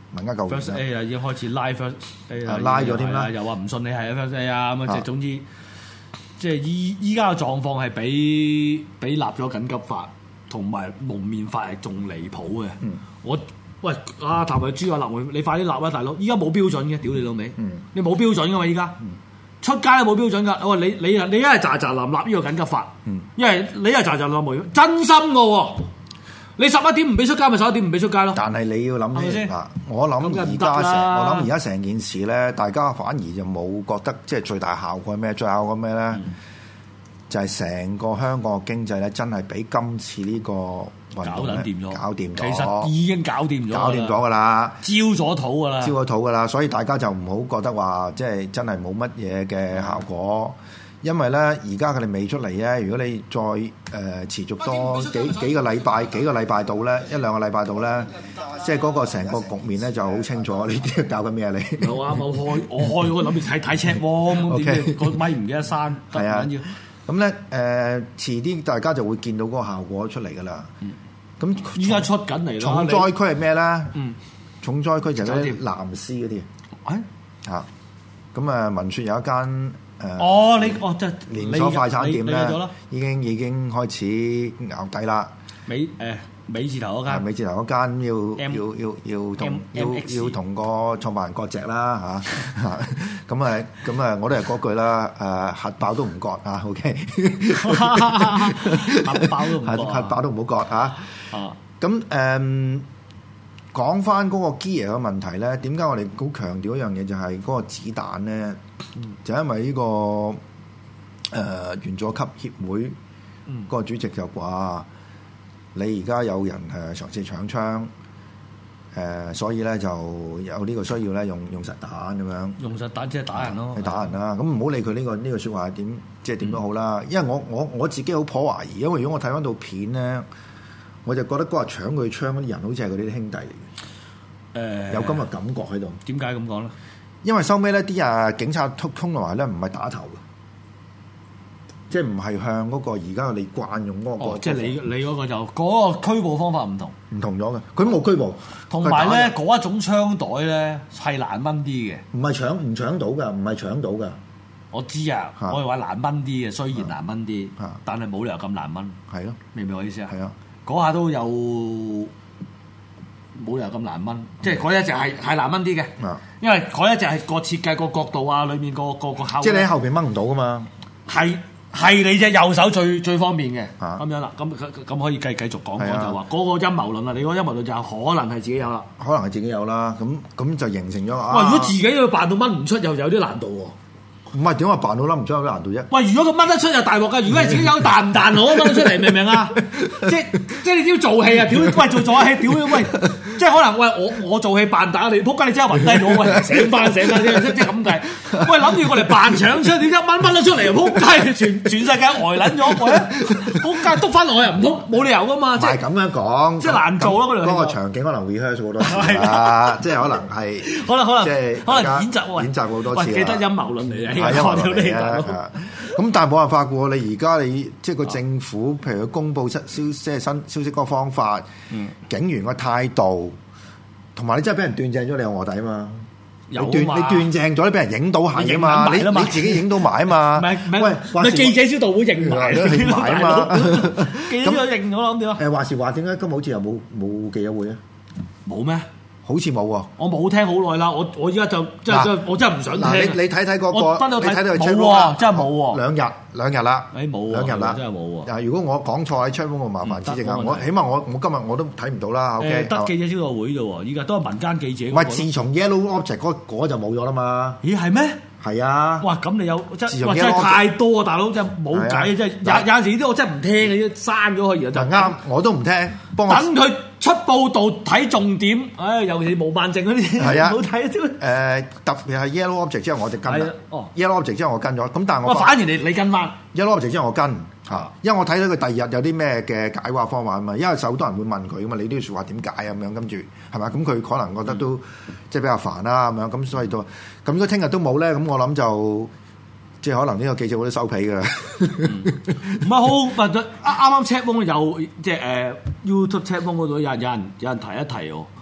民間救援 First A 啊，已經開始拉 First A 啦， 拉咗添啦， 又話唔信你係 First A 啊，咁啊，即係總之，即係依家嘅狀況係比立咗緊急法同埋蒙面法係仲離譜嘅。喂，譚慧珠話立，你快啲立啦，大佬！依家冇標準嘅，屌你老味！你冇標準噶嘛？依家出街都冇標準噶。我話你一係喳喳林立呢個緊急法，因為你一係喳喳林冇，真心嘅喎。你11點唔俾出街，咪11點唔俾出街咯。 但係你要諗先嗱，我諗而家成件事咧，大家反而就冇覺得即係最大效果係咩？最效果咩咧？就係成個香港嘅經濟咧，真係俾今次呢個運動搞掂咗。 其實已經搞掂咗㗎啦， 焦咗肚㗎啦， 所以大家就唔好覺得話即係真係冇乜嘢嘅效果。因為咧，而家佢哋未出嚟咧，如果你再持續多幾個禮拜到咧，一兩個禮拜到咧，即係嗰個成個局面咧就好清楚。你啲搞緊咩啊？你有啊！我開我諗住睇赤喎，咁點個咪唔記得刪， 係啊。咁咧遲啲大家就會見到嗰個效果出嚟㗎啦。咁依家出緊嚟啦。 重災區係咩咧？重災區就係啲藍絲嗰啲。嚇！咁啊，文説有一間。 即係連鎖快餐店咧，已經開始淆底啦。 美字頭嗰間要同個創辦人割席啦嚇。咁我都係嗰句啦。核爆都唔割啊 ，OK。核爆都唔好割啊。咁講翻嗰個 gear 嘅問題咧，點解我哋好強調一樣嘢就係嗰個子彈咧？就因為呢個員佐級協會嗰個主席就話：你而家有人嘗試搶槍，所以咧就有呢個需要咧用實彈咁樣。用實彈即係打人咯，係打人啦。咁唔好理佢呢個説話係點，即係點都好啦。因為我自己好頗懷疑，因為如果我睇翻套片咧，我就覺得嗰日搶佢槍嗰啲人好似係佢啲兄弟嚟嘅。有咁嘅感覺喺度。點解咁講咧？因為收尾咧啲警察衝落嚟咧，唔係打頭嘅，即係唔係向嗰個而家你慣用嗰個。即係你嗰個就嗰個拘捕方法唔同咗嘅，佢冇拘捕。同埋咧嗰一種槍袋咧係難掹啲嘅，唔搶到㗎。我知啊，我係話難掹啲嘅，雖然難掹啲，但係冇理由咁難掹。係咯，明唔明我意思啊？係啊，嗰下都有。冇理由咁難掹，即係嗰一隻係難掹啲嘅，因為嗰一隻係個設計個角度啊，裡面個口，即係你喺後邊掹唔到噶嘛，係你隻右手最方便嘅，咁樣啦，咁可以繼續講就話嗰個陰謀論啦，你嗰個陰謀論就可能係自己有啦，咁就形成咗哇！如果自己要扮到掹唔出，又有啲難度喎。唔係點話扮到掹唔出有啲難度啫？喂，如果佢掹得出就大鑊㗎，如果係自己有彈唔彈我掹得出嚟，明唔明啊？即係你都要做戲啊！屌，喂做咗戲，屌喂，即係可能喂我做戲扮打你，仆街你即刻暈低咗，喂醒翻即係咁計。喂諗住我嚟扮搶槍，點一掹得出嚟，仆街全世界呆撚咗，喂仆街篤翻落去又唔通冇理由㗎嘛？即係咁樣講，即係難做咯嗰個場景可能 rehearse 好多次啦，即係可能係可能演習好多次。記得陰謀論嚟嘅。咁但係冇辦法嘅喎，你而家即係個政府，譬如佢公佈即係新消息嗰個方法，警員個態度，同埋你真係俾人斷正咗，你有卧底啊嘛？你斷正咗，你俾人影到係啊嘛？你自己影到埋啊嘛？喂，記者招待會認埋啊嘛？記者認咗啦，咁點啊？話時話點解今日好似又冇記者會啊？冇咩？好似冇喎，我冇聽好耐啦。我依家就即係我真係唔想聽。你睇睇嗰個，你睇睇佢冇喎，真係冇喎。兩日啦，冇2日啦，真係冇喎。如果我講錯喺窗嗰個麻煩指正啊，我起碼我今日我都睇唔到啦。得記者招待會啫喎，依家都係民間記者。唔係，自從 Yellow Object 嗰就冇咗啦嘛。咦係咩？係啊！哇，咁你有真係太多啊，大佬真係冇計，真係有陣時啲我真係唔聽嘅，刪咗佢而家就啱，我都唔聽。等佢出報道睇重點，尤其是毛孟靜嗰啲，冇睇特別係 Yellow Object 之後我就跟啦。Yellow Object 之後我跟咗，咁但係我反而你跟翻 Yellow Object 之後我跟嚇，因為我睇到佢第二日有啲咩嘅解話方法啊嘛，因為好多人會問佢啊嘛，你都要説話點解咁樣，跟住係咪？咁佢可能覺得都即係比較煩啦咁樣，咁所以都咁如果聽日都冇咧，咁我諗就即係可能呢個記者會都收皮㗎啦。唔係好，啱啱 check 風有即係YouTube check 風嗰度有人提一提喎。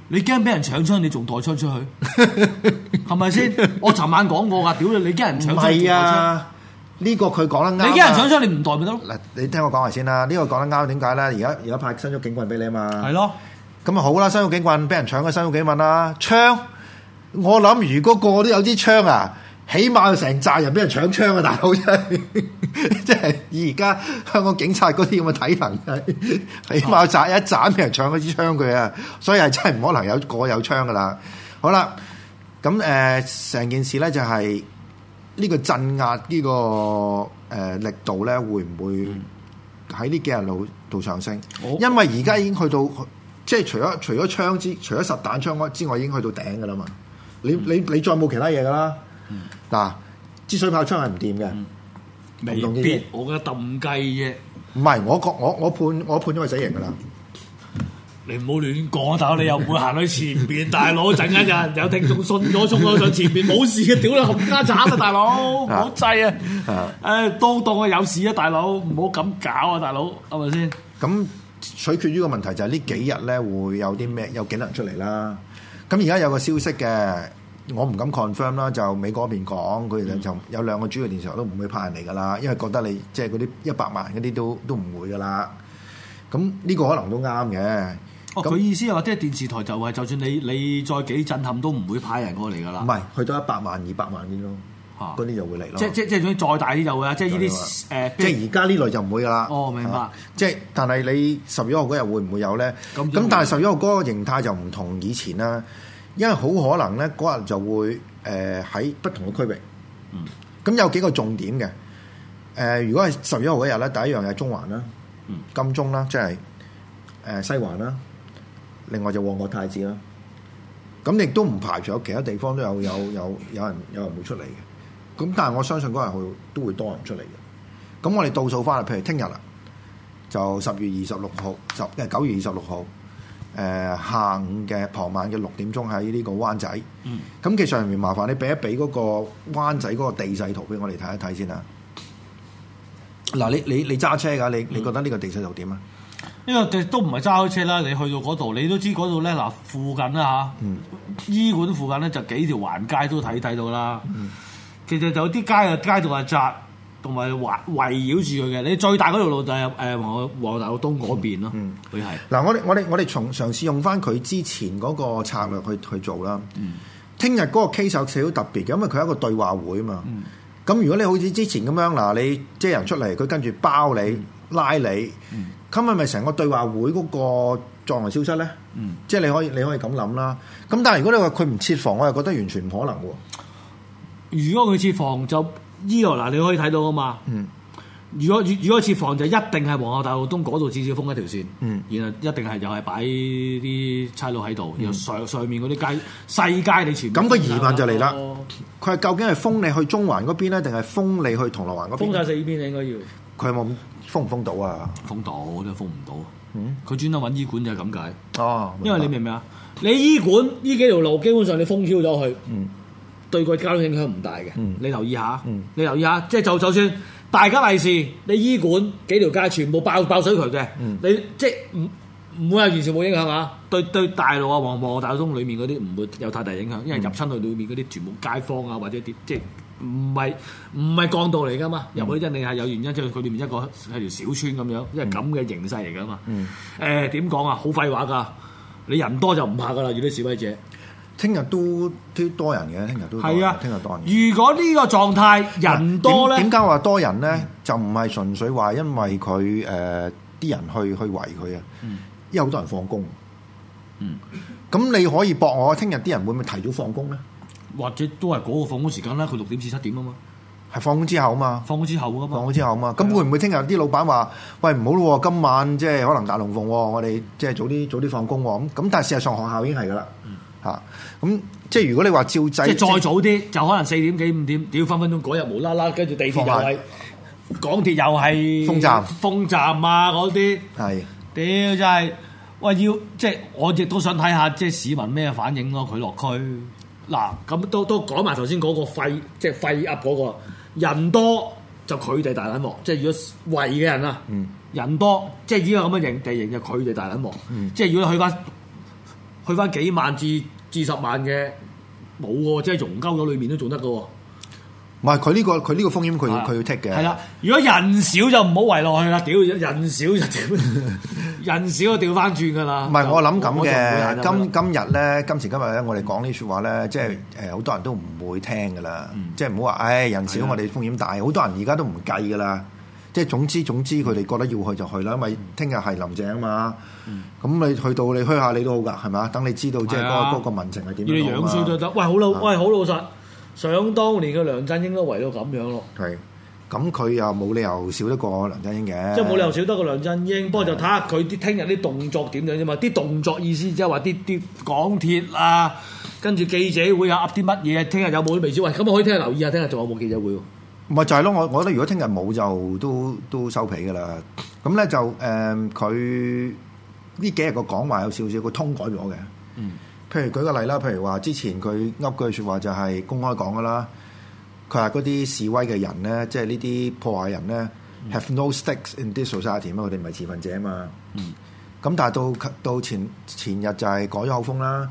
你驚俾人搶槍，你仲帶槍出去，係咪先？我尋晚講過㗎，屌你驚人搶槍， 唔係啊！呢個佢講得啱。 你驚人搶槍，你唔帶咪得咯？ 嗱，你聽我講埋先啦。呢個講得啱，點解咧？而家派新喐警棍俾你啊嘛。 係咯。咁啊好啦，新喐警棍俾人搶嘅新喐警棍啦，槍。我諗如果個個都有支槍啊，起碼有成紮人俾人搶槍啊！大佬真係，即係以而家香港警察嗰啲咁嘅體能，起碼紮一紮俾人搶嗰支槍佢啊！所以係真係唔可能有個有槍噶啦。好啦，咁成件事咧就係呢個鎮壓呢個力度咧，會唔會喺呢幾日度上升？因為而家已經去到，即係除咗槍除咗實彈槍之外，已經去到頂噶啦嘛。你再冇其他嘢噶啦。嗱，支水炮槍係唔掂嘅， 未必。我覺得抌雞啫。唔係，我判咗佢死刑噶啦。 你唔好亂講啊！大佬，你又唔會行去前邊，大佬陣間有人有聽眾信咗衝咗上前邊，冇事嘅，屌你冚家鏟啊！大佬，唔好制啊！都當佢有事啊！大佬，唔好咁搞啊！大佬，係咪先？ 咁取決於個問題就係呢幾日咧會有啲咩有幾人出嚟啦。咁而家有個消息嘅，我唔敢 confirm 啦。就美國嗰邊講，佢哋就有兩個主要電視台都唔會派人嚟噶啦，因為覺得你即係嗰啲100萬嗰啲都唔會噶啦。咁呢個可能都啱嘅。 佢意思係話，即係電視台就係，就算你再幾震撼，都唔會派人過嚟噶啦。 唔係，去到100萬、200萬啲咯，嗰啲就會嚟咯。 即係總之再大啲就會啦。即係呢啲即係而家呢類就唔會噶啦。 哦，明白。 即係但係你10月1號嗰日會唔會有咧？咁但係10月1號嗰個形態就唔同以前啦。因為好可能咧，嗰日就會喺不同嘅區域。咁有幾個重點嘅。如果係10月1號嗰日咧，第一樣係中環啦、金鐘啦，即係西環啦。另外就旺角太子啦。咁亦都唔排除有其他地方都有人會出嚟嘅。咁但係我相信嗰日都會多人出嚟嘅。咁我哋倒數翻嚟，譬如聽日啦，就10月26號，9月26號。下午嘅傍晚嘅6點鐘喺呢個灣仔。咁其實上面麻煩你俾一俾嗰個灣仔嗰個地勢圖俾我哋睇一睇先啦。嗱，你揸車㗎，你覺得呢個地勢圖點啊？ 呢個都唔係揸開車啦，你去到嗰度，你都知嗰度咧嗱，附近啦嚇，醫館附近咧就幾條環街都睇到啦。其實有啲街道係窄，同埋圍繞住佢嘅。你最大嗰條路就係黃大澳東嗰邊咯。佢係嗱，我哋嘗試用翻佢之前嗰個策略去做啦。聽日嗰個 case 有少少特別嘅，因為佢係一個對話會啊嘛。咁如果你好似之前咁樣嗱，你即係人出嚟，佢跟住包你拉你，咁係咪成個對話會嗰個狀態消失咧？即係你可以咁諗啦。咁但係如果你話佢唔設防，我又覺得完全唔可能喎。 如果佢設防就依度嗱，你可以睇到啊嘛。如果設防就一定係皇后大道東嗰度至少封一條線，然後一定係又係擺啲差佬喺度，然後上面嗰啲街細街你全部。咁個疑問就嚟啦，佢係究竟係封你去中環嗰邊咧，定係封你去銅鑼灣嗰邊？封晒4邊應該要。佢有冇封唔封到啊？封到都封唔到。佢專登揾醫館就係咁解。哦，因為你明唔明啊？你醫館呢幾條路基本上你封 Q 咗佢，對個交通影響唔大嘅。你留意下，即係就算大家利是，你醫館幾條街全部爆水渠嘅，你即係唔會係完全冇影響啊！對大路啊、旺角大東裏面嗰啲唔會有太大影響，因為入親去裏面嗰啲全部街坊啊或者啲即係唔係幹道嚟噶嘛，入去一定係有原因，即係佢裏面一個係條小村咁樣，因為咁嘅形勢嚟噶嘛。點講啊？好廢話㗎，你人多就唔怕㗎啦，如啲示威者。聽日都多人嘅，聽日都係啊，聽日多人。如果呢個狀態人多咧，點解話多人咧？就唔係純粹話因為佢啲人去圍佢啊，因為好多人放工。咁你可以駁我，聽日啲人會唔會提早放工咧？或者都係嗰個放工時間啦，佢6點至7點啊嘛，係放工之後啊嘛，放工之後啊嘛，放工之後啊嘛。咁會唔會聽日啲老闆話：喂，唔好咯，今晚即係可能大龍鳳，我哋即係早啲放工喎。咁但係事實上學校已經係㗎啦。咁即係如果你話照制，即係再早啲就可能4點幾5點，屌分鐘嗰日無啦啦，跟住地鐵又係港鐵又係封站啊嗰啲，係屌真係喂要即係我亦都想睇下即係市民咩反應咯，佢落區嗱咁都講埋頭先嗰個廢即係廢噏嗰個人多就佢哋大撚鑊，即係如果圍嘅人啊，人多即係依個咁嘅地形就佢哋大撚鑊，即係如果你去去翻幾萬至10萬嘅冇喎，即係融鳩咗裏面都仲得嘅喎。 唔係佢呢個風險佢要 take 嘅。 係啦，如果人少就唔好圍落去啦，屌人少就屌，人少就調翻轉㗎啦。 唔係我諗咁嘅，今日咧，今時今日咧，我哋講呢啲説話咧，即係好多人都唔會聽㗎啦。即係唔好話，人少我哋風險大，好多人而家都唔計㗎啦。即係總之佢哋覺得要去就去啦，因為聽日係林鄭啊嘛。咁你去到你虛下你都好㗎，係咪？等你知道即係嗰個民情係點樣。 要樣衰都得，喂好老實。想當年嘅梁振英都圍到咁樣咯， 係咁佢又冇理由少得過梁振英嘅， 即係冇理由少得過梁振英。不過就睇下佢啲聽日啲動作點樣啫嘛。啲動作意思即係話啲港鐵啊，跟住記者會啊，噏啲乜嘢？聽日有冇都未知。喂，咁我可以聽日留意下，聽日仲有冇記者會喎？ 唔係就係咯，我覺得如果聽日冇就都收皮㗎啦。咁咧就佢呢幾日個講話有少少個通改咗嘅。譬如舉個例啦，譬如話之前佢噏句説話就係公開講㗎啦，佢話嗰啲示威嘅人咧，即係呢啲破壞人咧，have no stakes in this society 嘛，佢哋唔係持份者啊嘛。咁但係到前日就係改咗口風啦，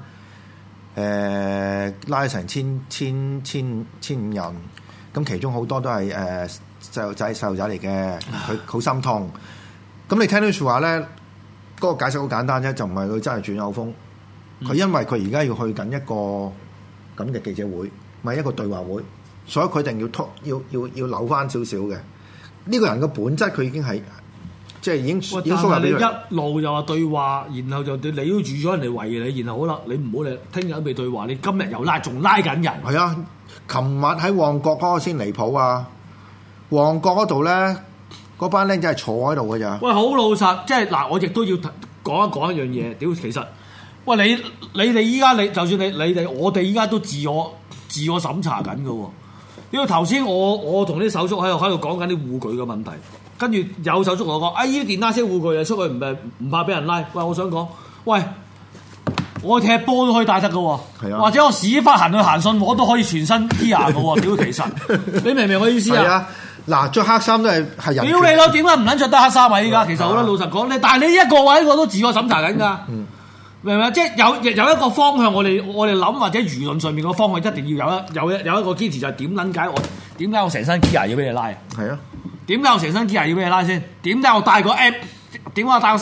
拉成千五人，咁其中好多都係細路仔嚟嘅，佢好心痛。咁你聽到説話咧，嗰個解釋好簡單啫，就唔係佢真係轉口風。佢因為佢而家要去緊一個咁嘅記者會，唔係一個對話會，所以佢一定要扭翻少少嘅。呢個人嘅本質佢已經係即係已經輸入俾佢。 一路又話對話，然後就你都預咗人哋圍你，然後好啦，你唔好理，聽日都未對話，你今日又仲拉緊人。 係啊，琴日喺旺角嗰個先離譜啊！旺角嗰度咧，嗰班僆仔係坐喺度嘅咋。 喂，好老實，即係嗱，我亦都要講一樣嘢。屌，其實。喂，你哋依家就算你哋我哋依家都自我審查緊嘅喎，因為頭先我同啲手足喺度講緊啲護具嘅問題，跟住有手足同我講，呢啲電單車護具啊出去唔怕俾人拉。喂，我想講，喂，我踢波都可以帶得嘅喎，或者我屎忽行去行信我都可以全身 gear 嘅喎。屌，其實你明唔明我意思啊？ 係啊，嗱，着黑衫都係人。屌你咯，點解唔撚着得黑衫啊？依家其實好啦，老實講，但係你一個位我都自我審查緊㗎。明唔明？即係有一個方向，我哋諗或者輿論上面個方向一定要有一個堅持，就係點解我成身 gear 要俾你拉？ 係啊，點解我成身 gear 要俾你拉先？點解我帶個 M？ 點解我帶個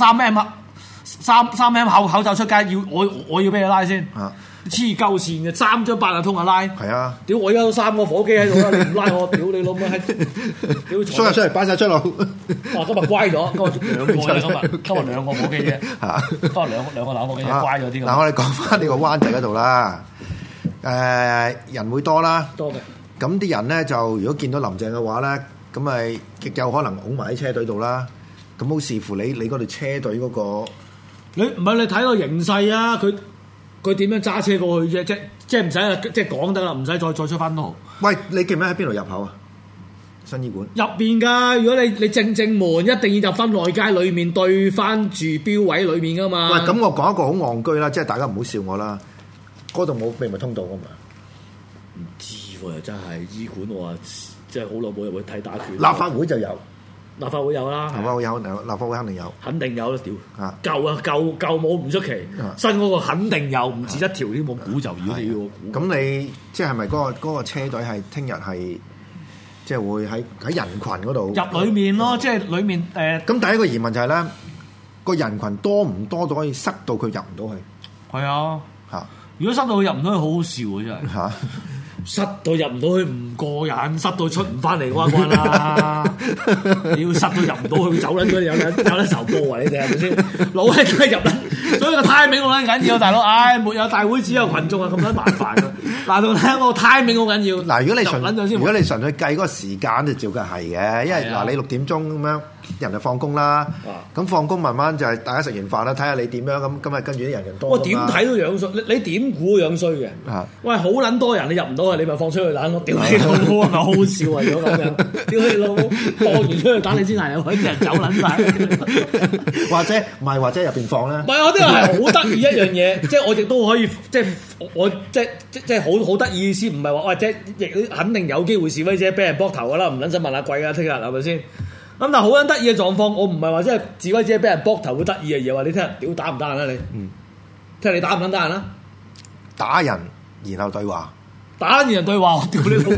3M 口罩出街我要俾你拉先？黐鳩線嘅3張8達通啊拉！係啊！屌我而家都3個火機喺度啦，你唔拉我，屌你老母閪！屌出嚟擺晒出路！哇！今日乖咗，今日2個啫，今日2個火機啫嚇，今日兩個冷火機乖咗啲。 嗱，我哋講翻呢個灣仔嗰度啦，人會多啦， 多嘅。 咁啲人咧就如果見到林鄭嘅話咧，咁咪極有可能擁埋喺車隊度啦。咁好視乎你嗰隊車隊嗰個， 你唔係你睇個形勢啊，佢點樣揸車過去啫？即係唔使即係講得啦，唔使再出翻都好。 喂，你記唔記得喺邊度入口啊？新醫館入邊㗎。如果你正門一定要入翻內街裡面對翻住標位裡面㗎嘛。 喂，咁我講一個好戇居啦，即係大家唔好笑我啦。嗰度冇秘密通道㗎嘛？ 唔知喎，又真係醫館我話即係好耐冇入去睇打拳。 立法會就有。 立法會有啦， 立法會有，立法會肯定有， 肯定有啦，屌！舊冇唔出奇，新嗰個肯定有，唔止一條添，我估就如果你要我估。 咁你即係咪嗰個車隊係聽日係即係會喺人群嗰度入裡面咯？即係裡面咁第一個疑問就係咧，個人群多唔多到可以塞到佢入唔到去？ 係啊，嚇！如果塞到佢入唔到去，好好笑啊！真係嚇。塞到入唔到去唔過癮，塞到出唔翻嚟關關啦！你要塞到入唔到去走撚咗，有得仇報啊！你哋係咪先？老閪梗係入撚，所以個 timing 好撚緊要，大佬。唉，沒有大會只有群眾啊，咁撚麻煩㗎。嗱，到睇個 timing 好緊要。 嗱，如果你純粹計嗰個時間，就照計係嘅，因為嗱你6點鐘咁樣人就放工啦，咁放工慢慢就係大家食完飯啦，睇下你點樣咁，今日跟住啲人多。我點睇都樣衰，你點估樣衰嘅？喂，好撚多人你入唔到。你咪放出去打我，屌你老母係咪好笑啊？如果咁樣，屌你老母放完出去打你先係有啲人走撚晒，或者入邊放咧？ 唔係，我呢個係好得意一樣嘢，即係我亦都可以，即係我即係好得意意思，唔係話或者亦肯定有機會示威者俾人膊頭噶啦，唔撚使問下貴噶，聽日係咪先？咁但係好撚得意嘅狀況，我唔係話即係示威者俾人膊頭會得意嘅嘢，話你聽日屌打唔打啊你？ 睇你打唔打人啦？ 打人然後對話。 打完人對話，我屌你老母！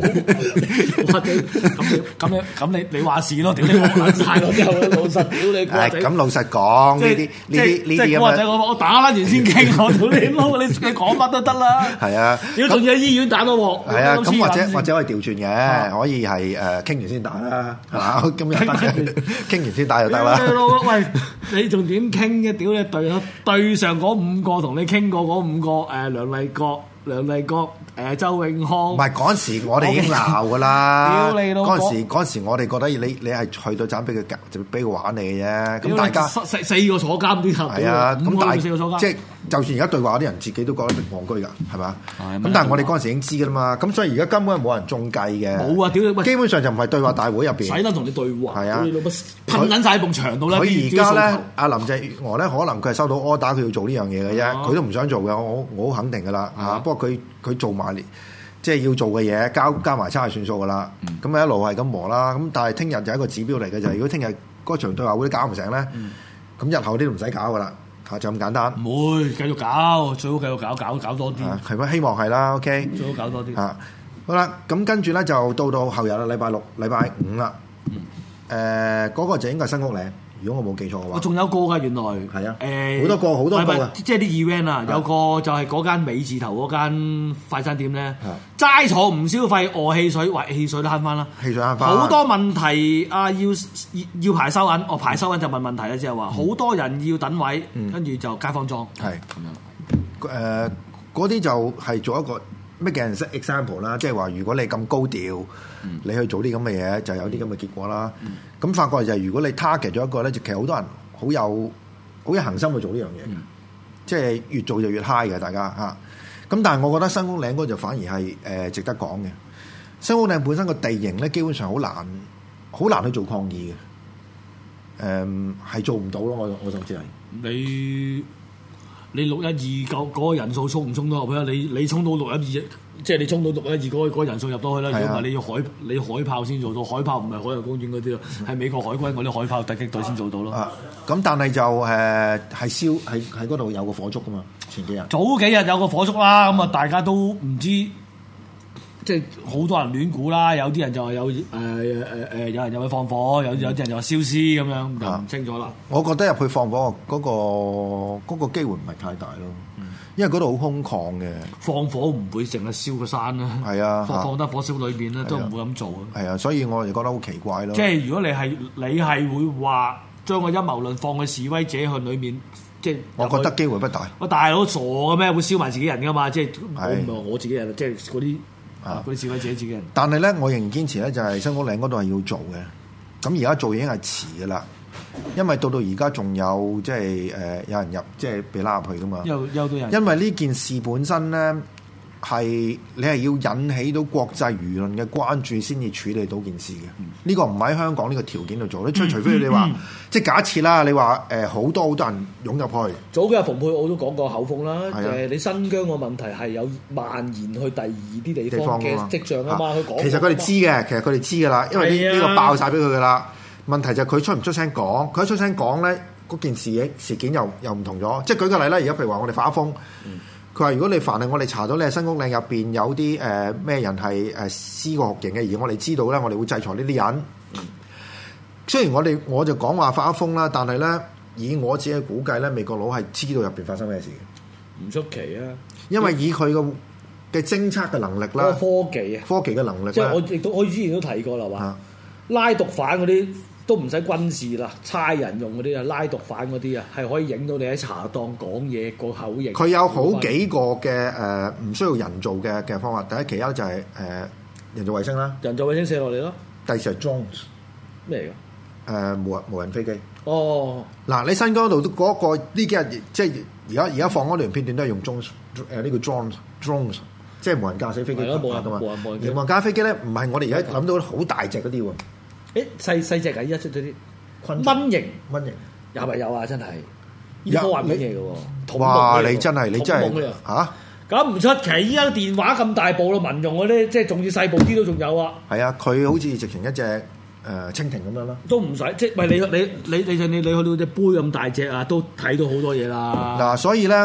咁你話事咯，屌你講撚曬咯，之後老實屌你哥仔。 咁老實講，呢啲咁啊！我打撚完先傾，我屌你撈，你講乜都得啦。係啊， 屌仲要喺醫院打到喎。 係啊，咁或者可以調轉嘅，可以係傾完先打啦，係嘛？咁又得，傾完先打就得啦。 喂，你仲點傾嘅？屌你對上嗰5個同你傾過嗰5個梁麗國、周永康，唔係嗰陣時我哋已經鬧㗎啦。嗰陣時我哋覺得你係去到盞俾佢就俾佢玩你嘅啫。咁大家 4個坐監啲頭， 係啊，咁大 4個坐監， 即係就算而家對話啲人自己都覺得戇居㗎，係嘛？咁但係我哋嗰陣時已經知㗎啦嘛。咁所以而家根本係冇人中計嘅。 冇啊！屌你， 基本上就唔係對話大會入邊， 使得同你對話。係啊， 噴緊晒埲牆度啦。 佢而家咧，阿林鄭月娥咧，可能佢係收到 order，佢要做呢樣嘢嘅啫。佢都唔想做嘅，我好肯定㗎啦嚇。不過佢做埋即係要做嘅嘢，交埋差係算數㗎啦。咁一路係咁磨啦。咁但係聽日就係一個指標嚟嘅就係，如果聽日嗰場對話會都搞唔成咧，咁日後啲都唔使搞㗎啦。嚇就咁簡單。唔會繼續搞，最好繼續搞多啲。 係咪？希望係啦。OK。 最好搞多啲。 嚇好啦，咁跟住咧就到後日啦，禮拜6、禮拜5啦。嗰個就應該係新屋嶺。如果我冇記錯嘅話， 我仲有個㗎，原來係啊，好多個啊， 即係啲 event 啊，有個就係嗰間美字頭嗰間快餐店咧，齋坐唔消費，餓汽水，喂汽水都慳翻啦， 汽水慳翻， 好多問題啊，要排收銀，排收銀就問問題啦，即係話好多人要等位，跟住就街坊裝， 係咁樣，嗰啲就係做一個咩嘅人識 example 啦，即係話如果你咁高調，你去做啲咁嘅嘢，就有啲咁嘅結果啦。咁發覺就係如果你 target 咗一個咧，就其實好多人好有恆心去做呢樣嘢，即係越做就越 high 嘅大家嚇。咁但係我覺得新屋嶺嗰就反而係值得講嘅。新屋嶺本身個地形咧，基本上好難去做抗議嘅，係做唔到咯。我甚至係你612嗰個人數衝唔衝到入去啊？你衝到612，即係你衝到612嗰個人數入到去啦。如果唔係你要海豹先做到，海豹唔係海洋公園嗰啲咯，係美國海軍嗰啲海豹突擊隊先做到咯。 咁但係就係喺嗰度有個火燭噶嘛，前幾日早幾日有個火燭啦，咁啊大家都唔知，即係好多人亂估啦，有啲人就話有人入去放火，有啲人就話燒屍咁樣，就唔清楚啦。 我覺得入去放火嗰個機會唔係太大咯，因為嗰度好空曠嘅。 放火唔會淨係燒個山啦， 係啊， 放得火燒裏邊咧都唔會咁做啊。 係啊，所以我哋覺得好奇怪咯。 即係如果你係會話將個陰謀論放去示威者去裏面，即係我覺得機會不大。 我大佬傻嘅咩？會燒埋自己人噶嘛？即係我唔係我自己人，即係嗰啲。嗰啲示威者自己人， 但係咧，我仍然堅持咧，就係新屋嶺嗰度係要做嘅。咁而家做已經係遲嘅啦，因為到而家仲有即係有人入，即係被拉入去噶嘛。有人，因為呢件事本身咧係你係要引起到國際輿論嘅關注先至處理到件事嘅。呢個唔喺香港呢個條件度做，除非你話即係假設啦，你話好多人湧入去。 早幾日蓬佩奧都講過口風啦，你新疆個問題係有蔓延去第二啲地方嘅跡象啊嘛，佢講。其實佢哋知嘅，㗎啦，因為呢個爆晒俾佢㗎啦。問題就係佢出唔出聲講，佢一出聲講咧，嗰件事件又唔同咗。即係舉個例啦，而家譬如話我哋發風。佢話：如果你凡係我哋查到你係新屋嶺入邊有啲咩人係施過酷刑嘅，而我哋知道咧，我哋會制裁呢啲人。雖然我就講話發一風啦，但係咧以我自己嘅估計咧，美國佬係知道入邊發生咩事嘅。唔出奇啊！因為以佢嘅偵測嘅能力啦，科技嘅能力，即係我之前都提過啦，話拉毒販嗰啲。都唔使軍事啦，差人用嗰啲啊，拉毒販嗰啲啊，係可以影到你喺茶檔講嘢個口型。佢有好幾個嘅唔需要人造嘅方法。第一其一就係人造衛星啦，人造衛星射落嚟咯。第二就係 drones 咩嚟㗎？無人飛機。哦，嗱，你新疆度都嗰個呢幾日即係而家放嗰段片段都係用 drones 呢個 drones 即係無人駕駛飛機拍㗎嘛。無人駕駛飛機咧，唔係我哋而家諗到好大隻嗰啲喎。細隻㗎，依家出咗啲蚊型有咪有啊？真係科幻片嘢嘅喎。哇！你真係嚇咁唔出奇。依家電話咁大部咯，民用嗰啲即係仲要細部啲都仲有啊。係啊，佢好似直情一隻蜻蜓咁樣咯。都唔使即係喂你去到隻杯咁大隻啊，都睇到好多嘢啦。嗱，所以咧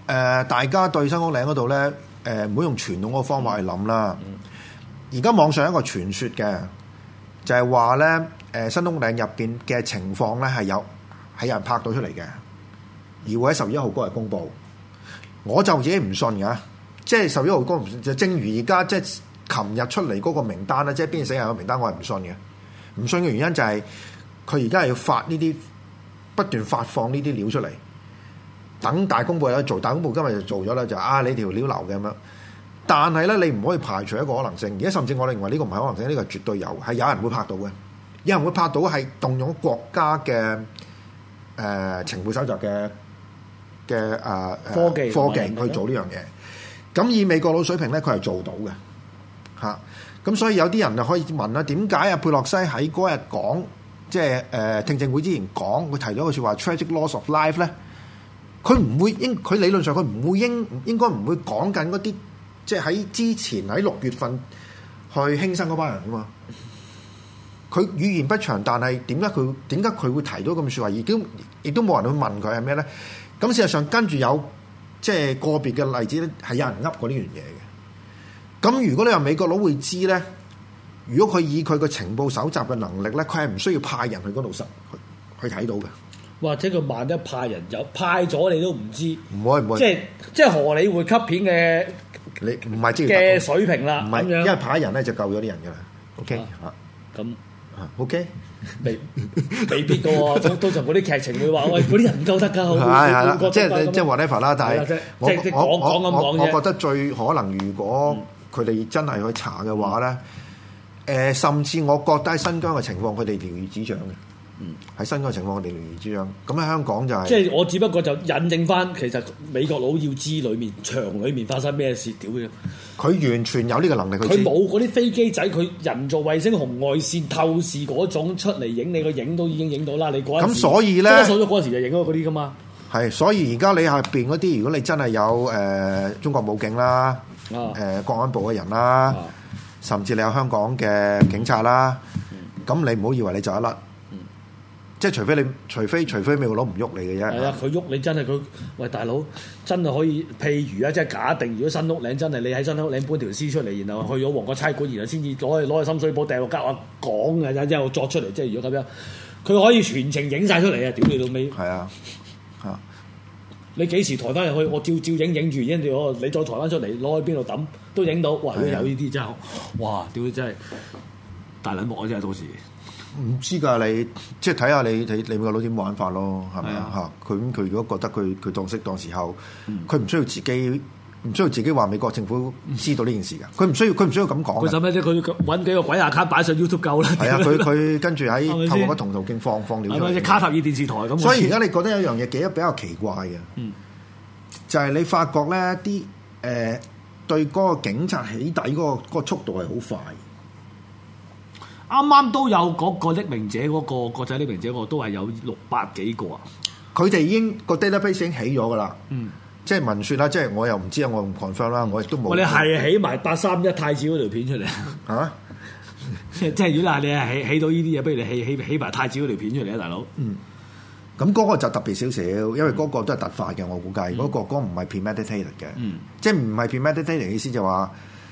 大家對新屋嶺嗰度咧唔好用傳統嗰個方法去諗啦。而家網上有一個傳說嘅，就係話咧新屋嶺入邊嘅情況咧係有人拍到出嚟嘅，而會喺11號嗰日公佈。我就自己唔信㗎，即係11號嗰日就正如而家即係琴日出嚟嗰個名單咧，即係邊死人嘅名單，我係唔信嘅。唔信嘅原因就係佢而家係要發呢啲不斷發放呢啲料出嚟，等大公報有得做。大公報今日就做咗啦，就你條料流嘅咁樣。但係咧，你唔可以排除一個可能性。而家甚至我認為呢個唔係可能性，呢個絕對有，係有人會拍到嘅。有人會拍到係動用國家嘅情報搜集嘅科技去做呢樣嘢。咁以美國佬水平咧，佢係做到嘅嚇。咁所以有啲人就可以問啦，點解阿佩洛西喺嗰日講，即係聽證會之前講，佢提咗句説話 tragic loss of life 咧，佢唔會佢理論上佢唔會應該唔會講緊嗰啲，即係喺之前喺6月份去輕生嗰班人噶嘛。佢語言不詳，但係點解佢會提到咁説話？亦都冇人去問佢係咩咧？咁事實上跟住有即係個別嘅例子咧，係有人噏過呢樣嘢嘅。咁如果你話美國佬會知咧，如果佢以佢個情報搜集嘅能力咧，佢係唔需要派人去嗰度去睇到嘅。 或者佢萬一派人派咗你都唔知，唔會，即係荷里活級片嘅你唔係嘅水平啦。 唔係，因為派人咧就救咗啲人㗎啦。OK 咁。 OK， 未必嘅喎，通常嗰啲劇情會話喂，嗰啲人唔救得㗎， 係即係 whatever 啦。但係我覺得最可能，如果佢哋真係去查嘅話咧，甚至我覺得喺新疆嘅情況，佢哋了如指掌嘅。喺新疆嘅情況，我哋了如指掌。咁喺香港就係即係我只不過就引證翻，其實美國佬要知場裏面發生咩事，屌嘅。 佢完全有呢個能力去知。 佢冇嗰啲飛機仔，佢人造衛星紅外線透視嗰種出嚟影你個影都已經影到啦。你嗰陣時咁所以咧， 多數咗嗰陣時就影咗嗰啲噶嘛。 係，所以而家你下邊嗰啲，如果你真係有中國武警啦，國安部嘅人啦，甚至你有香港嘅警察啦，咁你唔好以為你就一甩。即係除非美國佬唔喐你嘅啫。係啊， 佢喐你真係佢，喂大佬真係可以，譬如啊，即係假定如果新屋嶺真係你喺新屋嶺搬條屍出嚟，然後去咗旺角差館，然後先至攞去深水埗掟落街話講嘅，之後作出嚟，即係如果咁樣，佢可以全程影晒出嚟啊！屌你老味。係啊，嚇！你幾時抬翻入去？我照影住，跟住你再抬翻出嚟，攞去邊度抌都影到。哇！如果有呢啲真係，哇！屌真係大撚幕啊！真係到時。 唔知㗎，你即係睇下你美國佬點玩法咯，係咪啊？嚇佢如果覺得佢當適當時候，佢唔需要自己話美國政府知道呢件事㗎，佢唔需要咁講。佢使咩啫？佢揾幾個鬼account擺上 YouTube 夠啦。係啊，佢跟住喺透過不同途徑放料出嚟。 卡塔爾電視台咁。 所以而家你覺得有一樣嘢比較奇怪嘅，就係你發覺咧啲對嗰個警察起底嗰個速度係好快。 啱啱都有嗰個匿名者嗰個國際匿名者嗰個都係有600幾個啊！ 佢哋已經個 database 已經起咗噶啦，即係聞説啦，即係我又唔知啊，我唔 confirm 啦，我亦都冇。我哋係起埋831太子嗰條片出嚟啊！即係如果你係起到呢啲嘢，不如你起埋太子嗰條片出嚟啊，大佬。 咁嗰個就特別少少，因為嗰個都係突發嘅，我估計嗰個唔係 premeditated 嘅，即係唔係 premeditated 嘅意思就話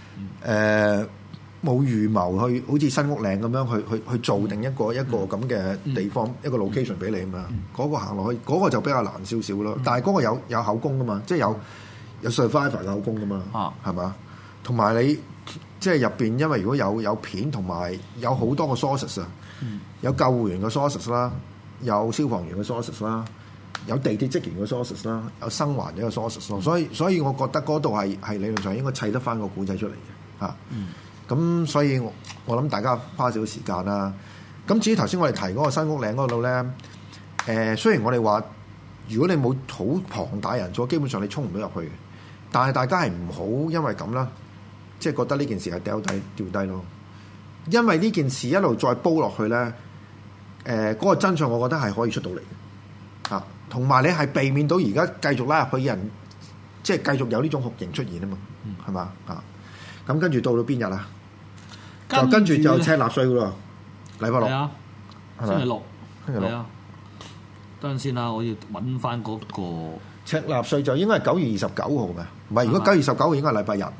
冇預謀去好似新屋嶺咁樣去做定一個咁嘅地方一個 location 俾你啊嘛，嗰個行落去嗰個就比較難少少咯。但係嗰個有口供噶嘛，即係有 survivor 嘅口供噶嘛，係嘛？同埋你即係入邊，因為如果有片同埋有好多個 sources 啊，有救護員嘅 sources 啦，有消防員嘅 sources 啦，有地鐵職員嘅 sources 啦，有生還嘅 sources 咯。所以我覺得嗰度係理論上應該砌得翻個古仔出嚟嘅嚇。咁所以我諗大家花少少時間啦。咁至於頭先我哋提嗰個新屋嶺嗰度咧，雖然我哋話如果你冇好龐大人數，基本上你衝唔到入去嘅，但係大家係唔好因為咁啦，即係覺得呢件事係掉低咯。因為呢件事一路再煲落去咧，嗰個真相我覺得係可以出到嚟嚇，同埋你係避免到而家繼續拉入去人，即係繼續有呢種酷刑出現啊嘛，係嘛嚇？咁跟住到邊日啊？跟住就赤納稅噶咯，禮拜六。係啊，星期六。係啊。等陣先啦，我要揾翻嗰個赤納稅就應該係9月29號嘅，唔係，如果9月19號應該係禮拜日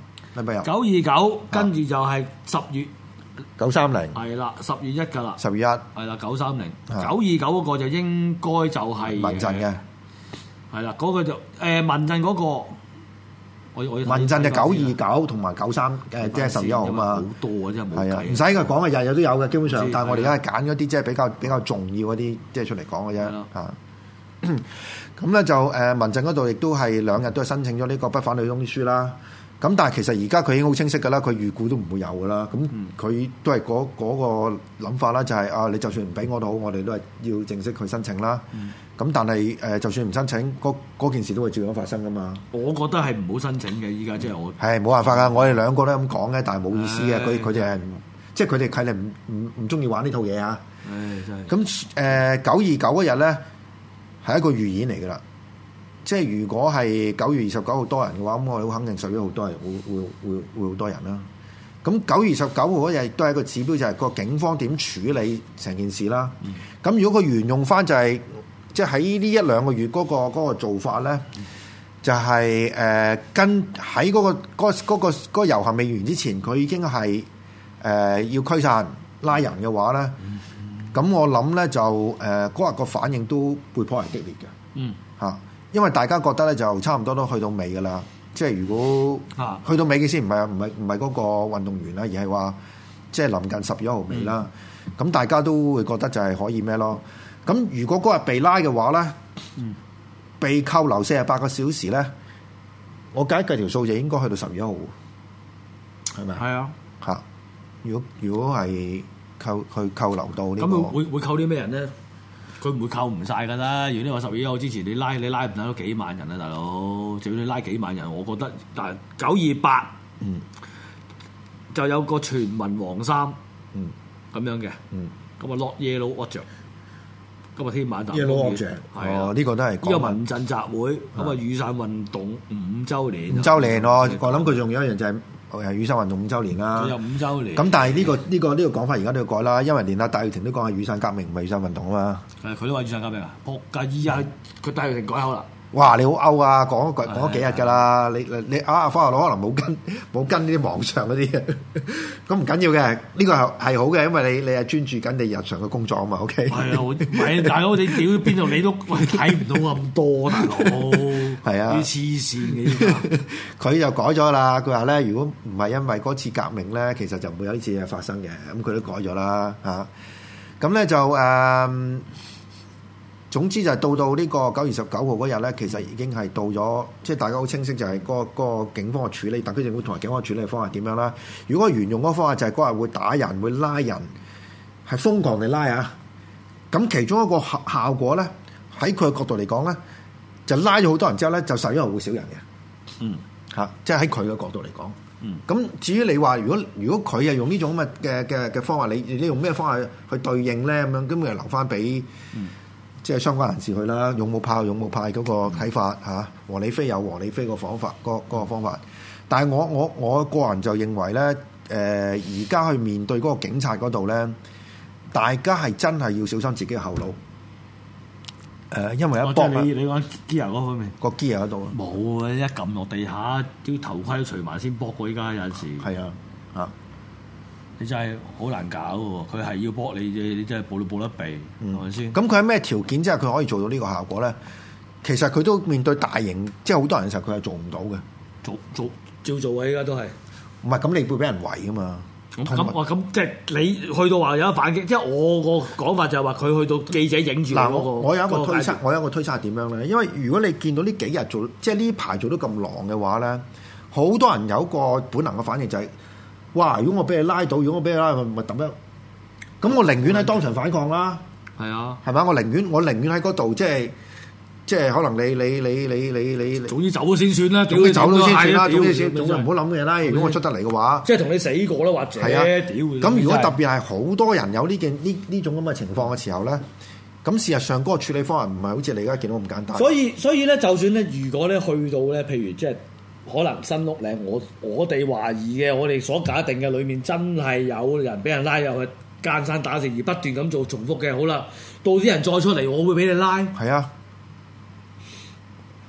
929，跟住就係10月 930， 係啦，10月1㗎啦 ，10月1 係啦，930，929嗰個就應該就係民陣嘅， 係啦，嗰個就民陣嗰個。民陣就929同埋93，即係11號啊嘛， 好多啊，真係冇計。 係啊，唔使佢講嘅，日日都有嘅，基本上。但係我哋而家係揀嗰啲即係比較重要嗰啲，即係出嚟講嘅啫嚇。咁咧就民陣嗰度亦都係2日都係申請咗呢個不反對通知書啦。咁但係其實而家佢已經好清晰㗎啦，佢預估都唔會有㗎啦。咁佢都係嗰個諗法啦，就係你就算唔俾我都好，我哋都係要正式去申請啦。咁但係就算唔申請，嗰件事都會照樣發生㗎嘛。 我覺得係唔好申請嘅，依家即係我係冇辦法㗎。我哋兩個都咁講嘅，但係冇意思嘅。佢哋係即係佢哋係唔中意玩呢套嘢啊。 真係。 咁929嗰日咧係一個預演嚟㗎啦。即係如果係9月29號多人嘅話，咁我哋好肯定11號都係會好多人啦。咁9月29號嗰日亦都係一個指標，就係個警方點處理成件事啦。咁如果佢沿用翻就係即係喺呢1-2個月嗰個做法咧，就係跟喺嗰個遊行未完之前，佢已經係要驅散拉人嘅話咧，咁我諗咧就嗰日個反應都會頗為激烈嘅。嚇。因為大家覺得咧就差唔多都去到尾㗎啦，即係如果去到尾嘅先唔係嗰個運動員啦，而係話即係臨近11號尾啦。咁大家都會覺得就係可以咩咯？咁如果嗰日被拉嘅話咧，被扣留48個小時咧，我計條數就應該去到11號，係咪？係啊，嚇！如果係扣留到呢個， 咁會扣啲咩人咧？佢唔會扣唔晒㗎啦！如果你話11號之前你拉唔到幾萬人啊，大佬，就要你拉幾萬人，我覺得，但係928，就有個全民黃衫，咁樣嘅，咁啊落 Yellow Object，今日天晚就 Yellow Object，哦，呢個都係呢個民陣集會，咁啊雨傘運動5週年 ，5週年咯，我諗佢仲有一樣就係。雨傘運動5週年啦， 仲有5週年。 咁但係呢個講法而家都要改啦，因為連阿戴耀廷都講係雨傘革命唔係雨傘運動啊嘛。係佢都話雨傘革命啊！仆街依家佢戴耀廷改口啦。 哇！你好歐啊，講咗幾日㗎啦？你阿方學佬可能冇跟呢啲網上嗰啲嘅，咁唔緊要嘅，呢個係好嘅，因為你係專注緊你日常嘅工作啊嘛。OK。係啊，唔係大佬，你屌邊度你都睇唔到咁多，大佬。係啊，啲黐線嘅。佢就改咗啦，佢話咧，如果唔係因為嗰次革命咧，其實就唔會有呢次嘢發生嘅。咁佢都改咗啦嚇。咁咧就總之就係到呢個9月19號嗰日咧，其實已經係到咗，即係大家好清晰就係嗰個警方嘅處理，特區政府同埋警方嘅處理嘅方法點樣啦。如果沿用嗰個方法就係嗰日會打人、會拉人，係瘋狂地拉啊！咁其中一個效果咧，喺佢嘅角度嚟講咧，就拉咗好多人之後咧，就11號會少人嘅。即係喺佢嘅角度嚟講。咁至於你話，如果佢係用呢種咁嘅方法，你用咩方法去對應咧？咁樣咁咪留翻俾即係相關人士去啦。勇武派嗰個睇法嚇，和理非有和理非個方法，嗰個方法。但係我個人就認為咧，而家去面對嗰個警察嗰度咧，大家係真係要小心自己嘅後腦。因為一搏你講 gear 嗰方面，個 gear 喺度冇啊！一撳落地下，啲頭盔都除埋先搏過。依家有陣時係啊，你真係好難搞喎！佢係要搏你，你真係報都報得避，係咪先？咁佢喺咩條件之下佢可以做到呢個效果咧？其實佢都面對大型，即係好多人嘅時候，佢係做唔到嘅。照做啊！依家都係唔係咁？你會俾人圍噶嘛？咁即係你去到話有得反擊，即係我個講法就係話佢去到記者影住嗰個。我有一個推測，係點樣咧？因為如果你見到呢幾日做，即係呢排做得咁狼嘅話咧，好多人有一個本能嘅反應就係：哇！如果我俾你拉到，如果我俾你拉，咪咁樣。咁我寧願喺當場反抗啦。係啊，係咪？我寧願喺嗰度，即係可能你總之走咗先算啦，總之走咗先算啦，總之唔好諗嘢啦。如果我出得嚟嘅話，即係同你死過啦，或者係啊，咁如果特別係好多人有呢種咁嘅情況嘅時候咧，咁事實上嗰個處理方案唔係好似你而家見到咁簡單。所以咧，就算咧，如果咧去到咧，譬如即係可能新屋嶺，我哋懷疑嘅，我哋所假定嘅裏面真係有人俾人拉入去奸山打死而不斷咁做重複嘅，好啦，到啲人再出嚟，我會俾你拉。係啊。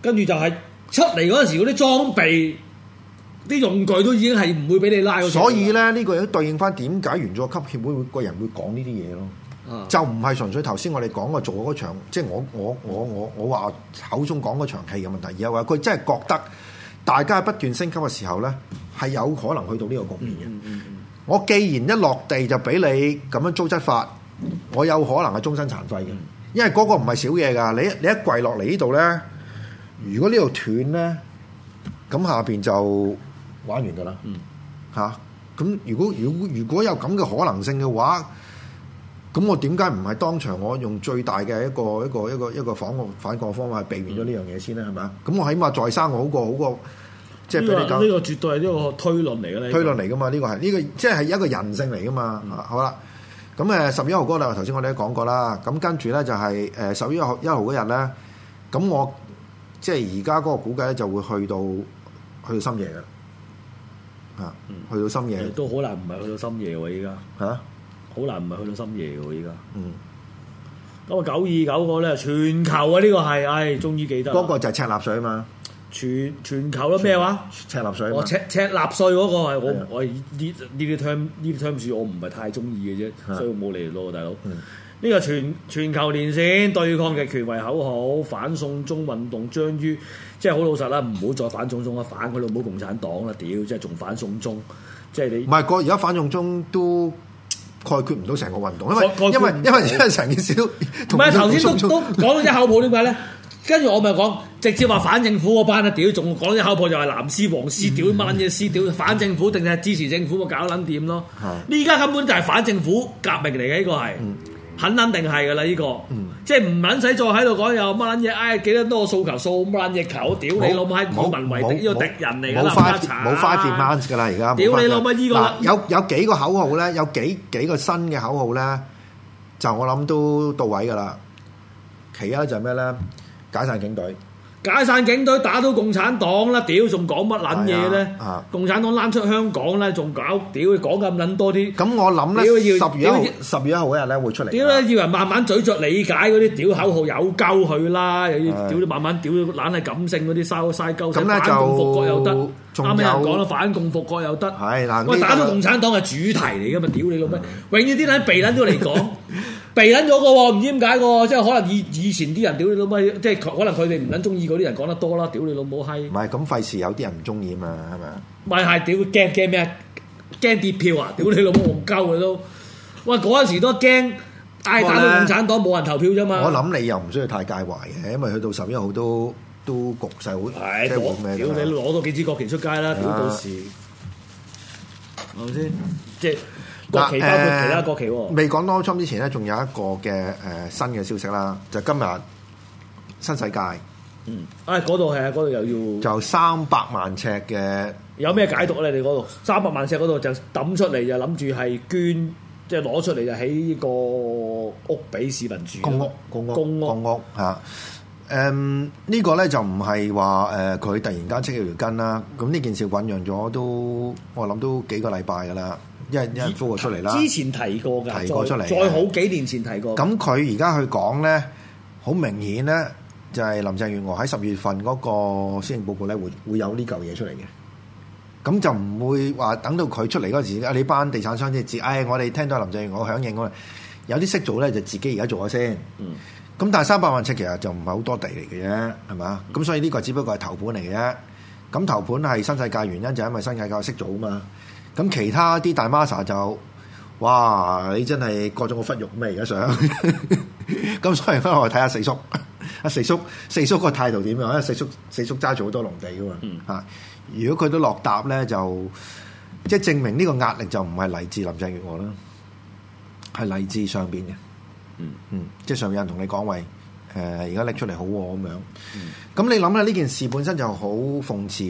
跟住就係出嚟嗰陣時嗰啲裝備、啲用具都已經係唔會俾你拉嗰種。 所以咧，呢個都對應翻點解原作級協會個人會講呢啲嘢咯。就唔係純粹頭先我哋講過做嗰場，即係我話口中講嗰場戲嘅問題，而係話佢真係覺得大家不斷升級嘅時候咧，係有可能去到呢個局面嘅。我既然一落地就俾你咁樣糟質法，我有可能係終身殘廢嘅，因為嗰個唔係少嘢㗎。你一跪落嚟呢度咧，如果呢度斷咧，咁下邊就玩完㗎啦。嚇，咁如果有咁嘅可能性嘅話，咁我點解唔係當場我用最大嘅一個反抗方法避免咗呢樣嘢先咧？係咪啊？咁我起碼再生我好過，即係俾你講呢個絕對係呢個推論嚟嘅咧。 推論嚟噶嘛？呢個係即係一個人性嚟噶嘛？好啦，咁11號嗰日頭先我哋都講過啦。咁跟住咧就係11號嗰日咧，咁我即係而家嗰個估計咧就會去到深夜嘅，去到深夜都好難唔係去到深夜喎！依家嚇。 好難唔係去到深夜嘅喎，依家。咁啊929個咧，全球啊呢個係，終於記得。 嗰個就係赤納粹啊嘛。 全球咯咩話？ 赤納粹。 赤納粹嗰個係我呢啲 term 我唔係太中意嘅啫，所以我冇嚟咯，大佬。呢個全球連線對抗極權為口號，反送中運動將於即係好老實啦，唔好再反送中啦，反佢老母共產黨啦，屌！即係仲反送中，即係你。唔係而家反送中都概括唔到成個運動，因為成件事都唔係頭先都講咗一口泡，點解咧？跟住我咪講直接話反政府嗰班啊，屌！仲講一口泡就係藍絲黃絲，屌乜撚嘢絲，屌反政府定係支持政府咪搞撚掂咯？呢家根本就係反政府革命嚟嘅，呢個係肯定係㗎啦，呢個即係唔撚使再喺度講又乜撚嘢，唉幾多個訴求訴乜撚嘢求，屌你老母係冇民為敵呢個敵人嚟㗎啦， 冇5 demands㗎啦，而家屌你老母呢個有幾個口號咧，有幾個新嘅口號咧，就我諗都到位㗎啦。其一就係咩咧？解散警隊， 解散警隊打到共產黨啦！屌，仲講乜撚嘢咧？共產黨攬出香港咧，仲搞屌，講咁撚多啲。 咁我諗咧，10月1號嗰日咧會出嚟。 屌咧，要人慢慢咀嚼理解嗰啲屌口號有鳩佢啦，又要屌慢慢屌懶係感性嗰啲嘥鳩。咁咧就反共復國又得，啱啱有人講啦，反共復國又得。係嗱，喂，打到共產黨係主題嚟噶嘛？屌你老味，永遠啲撚避撚咗嚟講。避撚咗個喎，唔知點解個，即係可能以前啲人屌你老母，即係可能佢哋唔撚中意嗰啲人講得多啦，屌你老母閪！ 唔係咁費事有啲人唔中意啊嘛，係咪啊？ 咪係屌驚咩啊？驚跌票啊！屌你老母戇鳩嘅都，喂嗰陣時都驚，打到共產黨冇人投票啫嘛。 我諗你又唔需要太介懷嘅，因為去到11號都局勢會即係會咩？ 屌你攞多幾支國旗出街啦！屌到時係咪先？即係。國旗包括其他國旗喎。 未講多 Trump 之前咧，仲有一個嘅新嘅消息啦，就今日新世界。 嗰度係啊，嗰度又要就300萬尺嘅。 有咩解讀咧？你嗰度300萬尺嗰度就抌出嚟，就諗住係捐，即係攞出嚟就起呢個屋俾市民住。公屋嚇。呢個咧就唔係話佢突然間戚條筋啦。咁呢件事醖釀咗都，我諗都幾個禮拜㗎啦。一人呼過出嚟啦， 之前提過㗎， 提過出嚟， 再好幾年前提過。 咁佢而家去講咧，好明顯咧，就係林鄭月娥喺10月份嗰個施政報告咧，會有呢嚿嘢出嚟嘅。咁就唔會話等到佢出嚟嗰陣時，你班地產商即係我哋聽到林鄭月娥響應，有啲識做咧，就自己而家做咗先。咁但係300萬尺其實就唔係好多地嚟嘅啫，係嘛？咁所以呢個只不過係頭盤嚟嘅啫。咁頭盤係新世界，原因就係因為新世界識做啊嘛。咁其他啲大 Masa 就，哇！你真係割咗個忽肉咩？而家想，咁所以翻我睇下四叔，四叔個態度點樣？因為四叔揸住好多農地噶嘛，如果佢都落搭咧，就即係證明呢個壓力就唔係嚟自林鄭月娥啦，係嚟自上邊嘅，即係上面有人同你講喂，而家拎出嚟好喎咁樣，咁你諗下呢件事本身就好諷刺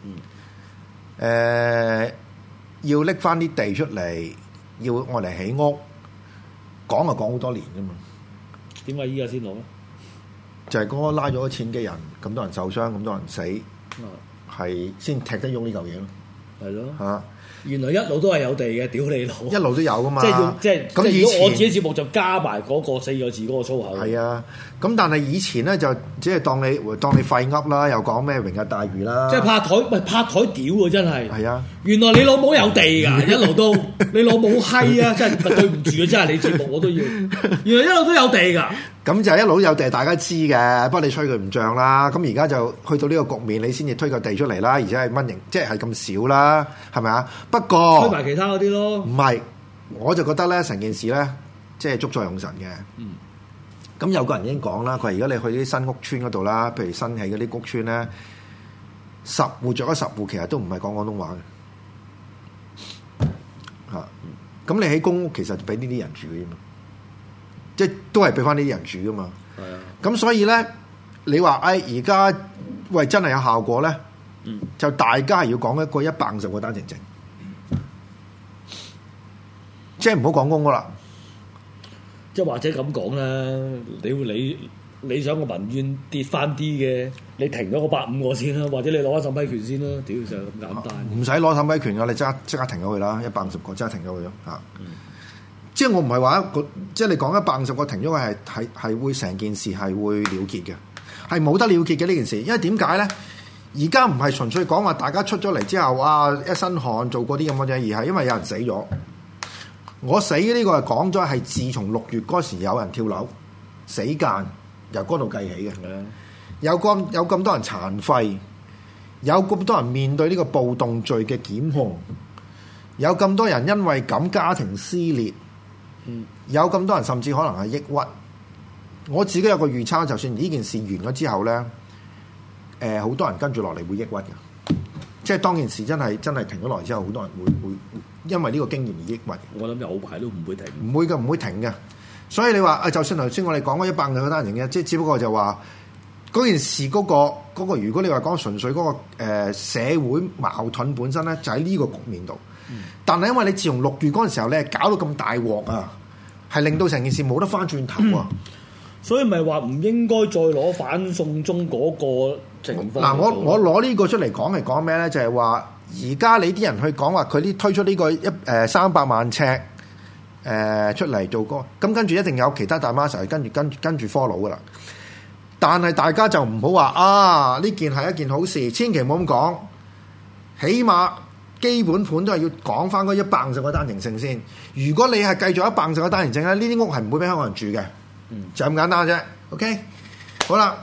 嘅，要拎翻啲地出嚟，要我嚟起屋，講就講好多年噶嘛。 點解依家先攞咧？ 就係嗰個拉咗千幾人，咁多人受傷，咁多人死，係先踢得喐呢嚿嘢咯。 係咯。 原來一路都係有地嘅，屌你老！ 一路都有噶嘛。 即係咁以前如果我自己節目就加埋嗰個4個字嗰個粗口。 係啊，咁但係以前咧就只係當你廢噏啦，又講咩榮日大嶼啦。 即係拍台，喂拍台屌喎真係。 係啊， 原來你老母有地㗎，一路都你老母閪啊！真係對唔住啊！真係你節目我都要。原來一路都有地㗎。咁就一路有地，大家知嘅，不過你吹佢唔漲啦。咁而家就去到呢個局面，你先至推個地出嚟啦，而且係蚊型，即係咁少啦，係咪啊？不過推埋其他嗰啲咯。 唔係，我就覺得咧，成件事咧，即係捉錯用神嘅。咁有個人已經講啦，佢話而家你去啲新屋村嗰度啦，譬如新起嗰啲屋村咧，10戶着咗10戶，其實都唔係講廣東話嘅。嚇，咁你喺公屋其實俾呢啲人住嘅啫嘛。即係都係俾翻呢啲人住噶嘛，係啊。咁所以咧，你話而家喂真係有效果咧，就大家係要講一個150個單程證，即係唔好講公屋啦。 即係或者咁講啦，你想個民怨跌翻啲嘅，你停咗個150個先啦，或者你攞翻審批權先啦，屌就咁簡單。唔使攞審批權㗎，你即刻停咗佢啦，150個即刻停咗佢咯嚇。即係我唔係話即係你講150個停咗佢係會成件事係會了結嘅，係冇得了結嘅呢件事。因為點解咧？而家唔係純粹講話大家出咗嚟之後一身汗做過啲咁嘅嘢，而係因為有人死咗。我死呢個係講咗係自從6月嗰時有人跳樓死間，由嗰度計起嘅。有咁多人殘廢，有咁多人面對呢個暴動罪嘅檢控，有咁多人因為咁家庭撕裂。有咁多人甚至可能係抑鬱，我自己有個預測，就算呢件事完咗之後咧，好多人跟住落嚟會抑鬱嘅，即係當件事真係停咗落嚟之後，好多人會因為呢個經驗而抑鬱。我諗有排都唔會停，唔會停嘅。所以你話就算頭先我哋講嗰150個單程嘅，即係只不過就話嗰件事嗰個，如果你話講純粹嗰個社會矛盾本身咧，就喺呢個局面度。但係因為你自從6月嗰陣時候咧，搞到咁大鑊啊，係令到成件事冇得翻轉頭啊， 所以咪話唔應該再攞反送中嗰個情況。 嗱，我攞呢個出嚟講咩咧？就係話而家你啲人去講話佢推出呢個300萬尺出嚟做歌，咁跟住一定有其他大媽實係跟住 follow 噶啦。但係大家就唔好話呢件係一件好事，千祈唔好咁講，起碼。基本盤都係要講翻嗰150個單程證先。如果你係繼續150個單程證咧，呢啲屋係唔會俾香港人住嘅，就咁簡單啫。OK， 好啦，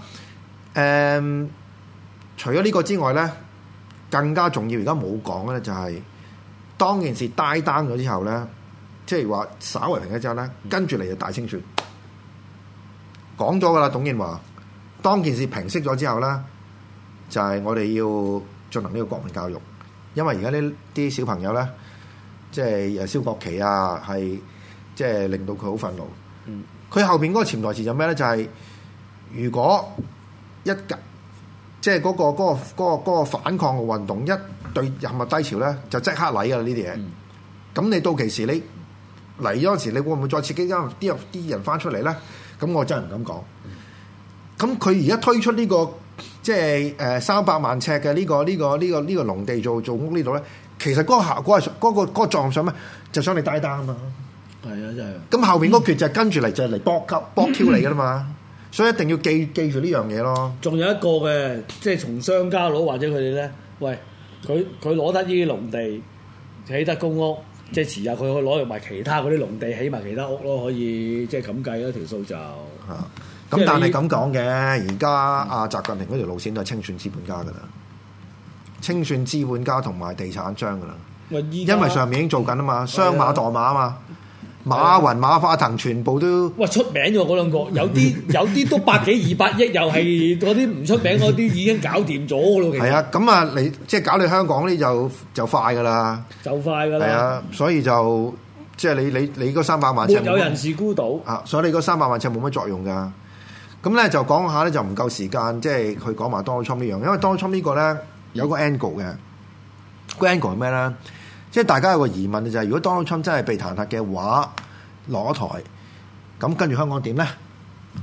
除咗呢個之外咧，更加重要而家冇講嘅咧，就係當件事 die down 咗之後咧，即係話稍為平咗之後咧，跟住嚟就大清算。講咗噶啦，董建華，當件事平息咗之後咧，就係我哋要進行呢個國民教育。因為而家呢啲小朋友咧，即係燒國旗啊，係即係令到佢好憤怒。佢後邊嗰個潛台詞就咩咧？就係如果即係嗰個反抗嘅運動一對陷入低潮咧，就即刻嚟㗎啦呢啲嘢。咁你到期時你嚟嗰陣時，你會唔會再刺激啲人翻出嚟咧？咁我真係唔敢講。咁佢而家推出呢個。即係300萬尺嘅呢個農地做屋呢度咧，其實嗰個效果係嗰個作用想咩？就想你低單啊嘛。係啊，真係。咁後邊嗰橛就跟住嚟就嚟搏 Q 你噶啦嘛，所以一定要記住呢樣嘢咯。仲有一個嘅，即係從商家佬或者佢哋咧，喂，佢攞得呢啲農地起得公屋，即係遲下佢可以攞埋其他嗰啲農地起埋其他屋咯，可以即係咁計一條數就嚇。咁但係咁講嘅，而家阿習近平嗰條路線都係清算資本家噶啦，清算資本家同埋地產商噶啦，因為上面已經做緊啊嘛，雙馬墮馬啊嘛，馬雲、馬化騰全部都喂出名咗嗰兩個，有啲都100幾200億，又係嗰啲唔出名嗰啲已經搞掂咗噶咯。係啊，咁啊，你即係搞你香港呢就快噶啦，就快噶啦。係啊，所以就即係你嗰300萬尺沒有人是孤島啊，所以你嗰300萬尺冇乜作用噶。咁咧就講下咧就唔夠時間，即係去講埋 Donald Trump 呢樣，因為 Donald Trump 呢個咧有個 angle 嘅，個 angle 係咩咧？即係大家有個疑問就係，如果 Donald Trump 真係被彈劾嘅話，落台，咁跟住香港點咧？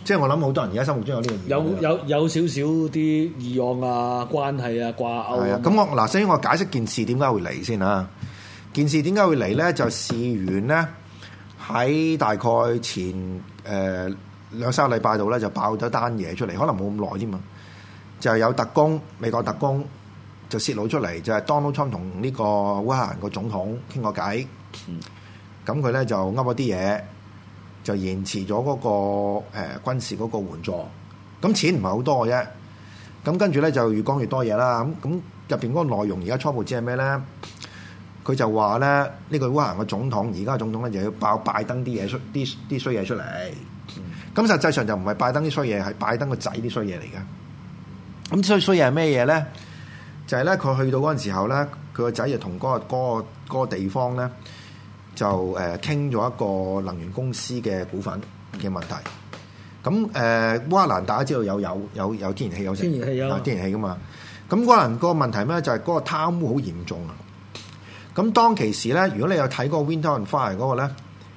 即係我諗好多人而家心目中有呢個疑問。 有少少啲議案啊、關係啊、掛鈎。 係啊，咁我首先我解釋件事點解會嚟先啊。件事點解會嚟咧？就事緣咧喺大概前2-3個禮拜度咧就爆咗單嘢出嚟，可能冇咁耐添嘛。就係有特工，美國特工就泄露出嚟，就係 Donald Trump 同呢個烏克蘭個總統傾過偈。咁佢咧就噏咗啲嘢，就延遲咗嗰個軍事嗰個援助。咁錢唔係好多嘅啫。咁跟住咧就越講越多嘢啦。咁入邊嗰個內容而家初步知係咩咧？佢就話咧呢個烏克蘭嘅總統，而家嘅總統咧就要爆拜登啲嘢啲衰嘢出嚟。咁實際上就唔係拜登啲衰嘢，係拜登個仔啲衰嘢嚟嘅。咁衰嘢係咩嘢咧？就係咧佢去到嗰陣時候咧，佢個仔就同嗰個地方咧就傾咗一個能源公司嘅股份嘅問題。咁烏克蘭大家知道有天然氣有成，天然氣噶嘛。咁烏克蘭嗰個問題咩？就係嗰個貪污好嚴重啊！咁當其時咧，如果你有睇嗰個 Winter on Fire 嗰個咧，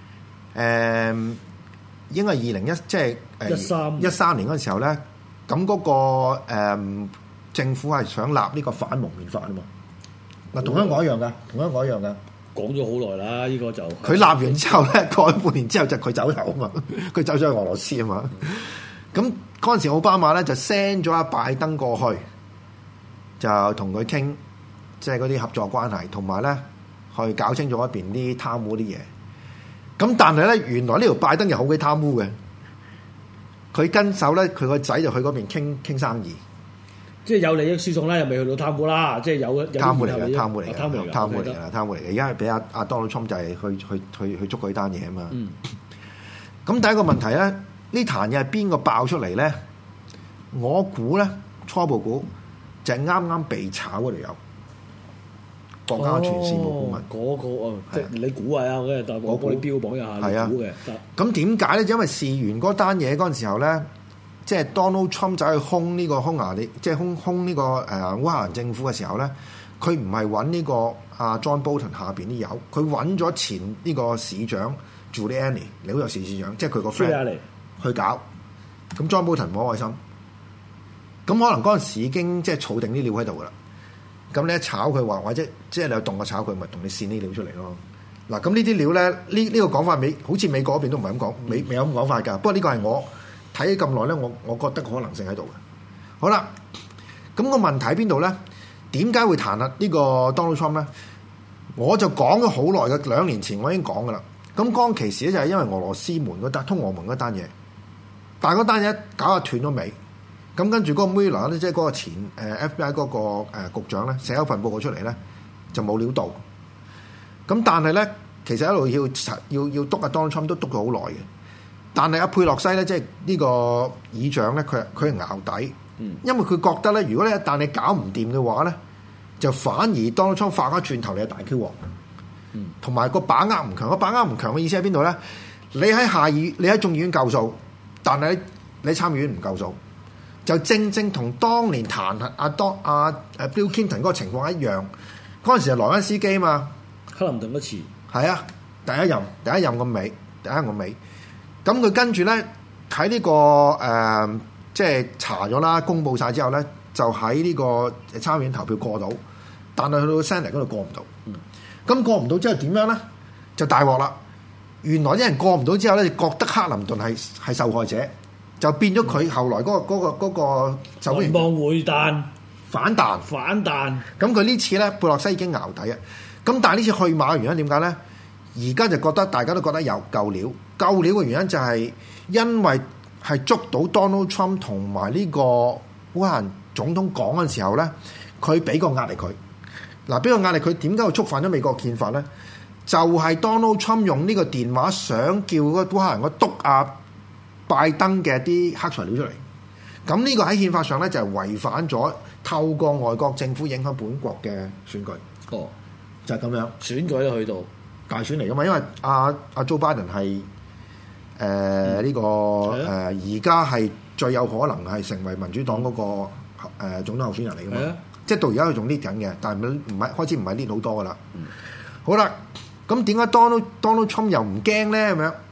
應該係2013年嗰陣時候咧，咁嗰個政府係想立呢個反蒙面法啊嘛。嗱，同香港一樣噶， 講咗好耐啦，呢個就佢立完之後咧，過咗半年之後就佢走頭啊嘛，佢走咗去俄羅斯啊嘛。咁嗰陣時奧巴馬咧就 send 咗阿拜登過去，就同佢傾，即係嗰啲合作關係，同埋咧去搞清楚一邊啲貪污啲嘢。咁但係咧，原來呢條拜登又好鬼貪污嘅，佢跟手咧，佢個仔就去嗰邊傾生意。 即係有利益輸送啦，又未去到貪污啦，即係有貪污嚟嘅。而家係俾阿 Donald Trump 就係去捉佢單嘢啊嘛。咁第一個問題咧，呢壇嘢係邊個爆出嚟咧？我估咧，初步估就係啱啱被炒嗰條友，國家安全事務顧問嗰個即係你估啊，我幫你標榜一下，你估嘅。 咁點解咧？因為事完嗰單嘢嗰陣時候咧。即係 Donald Trump 走去兇呢個匈牙利，即係兇呢個烏克蘭政府嘅時候咧，佢唔係揾呢個阿 John Bolton 下邊啲友，佢揾咗前呢個市長 Giuliani，紐約市市長，即係佢個 friend 去搞。咁 John Bolton 唔好開心，咁可能嗰陣時已經即係儲定啲料喺度噶啦。咁你一炒佢話，或者即係你有動我炒佢，咪同你線啲料出嚟咯。嗱，咁呢啲料咧，呢個講法好似美國嗰邊都唔係咁講，未有咁講法㗎。不過呢個係我睇咁耐咧，我覺得可能性喺度嘅。好啦，咁個問題喺邊度咧？點解會彈劾呢個 Donald Trump 咧？我就講咗好耐嘅，2年前我已經講噶啦。咁當其時咧就係因為俄羅斯門嗰單通俄門嗰單嘢，但係嗰單嘢搞下斷咗尾。咁跟住嗰個 Mueller 咧，即係嗰個前FBI 嗰個局長咧，寫咗份報告出嚟咧，就冇料到。咁但係咧，其實一路要督阿 Donald Trump 都督咗好耐嘅。但係阿佩洛西咧，即係呢個議長咧，佢係淆底，因為佢覺得咧，如果你一旦你搞唔掂嘅話咧，就反而 Donald Trump 發翻轉頭你係大 Q 王，同埋個把握唔強。個把握唔強嘅意思喺邊度咧？你喺眾議院夠數，但係你參議院唔夠數，就正同當年彈劾阿 Bill Clinton 嗰個情況一樣。嗰陣時係萊恩斯基啊嘛， 克林頓嗰次係啊，第一任個尾。咁佢跟住咧喺呢個即係查咗啦，公佈晒之後咧，就喺呢個參議院投票過到，但係去到 Senate 嗰度過唔到。咁過唔到之後點樣咧？就大鑊啦！原來啲人過唔到之後咧，覺得克林頓係受害者，就變咗佢後來嗰個受歡迎望回彈反彈。咁佢呢次咧，佩洛西已經淆底啊！咁但係呢次去馬嘅原因點解咧？而家就覺得大家都覺得有夠料嘅原因就係因為係捉到 Donald Trump 同埋呢個烏克蘭總統講嗰陣時候咧，佢俾個壓力佢。嗱，俾個壓力佢點解會觸犯咗美國憲法咧？就係 Donald Trump 用呢個電話想叫嗰烏克蘭督阿拜登嘅啲黑材料出嚟。咁呢個喺憲法上咧就係違反咗透過外國政府影響本國嘅選舉。就係咁樣， 選舉都去到大選嚟噶嘛？因為阿 Joe Biden 係呢個而家係最有可能係成為民主黨嗰個總統候選人嚟噶嘛？即係到而家佢仲 lead 緊嘅，但係唔係開始唔係 lead 好多噶啦。好啦，咁點解 Donald Trump 又唔驚咧？咁樣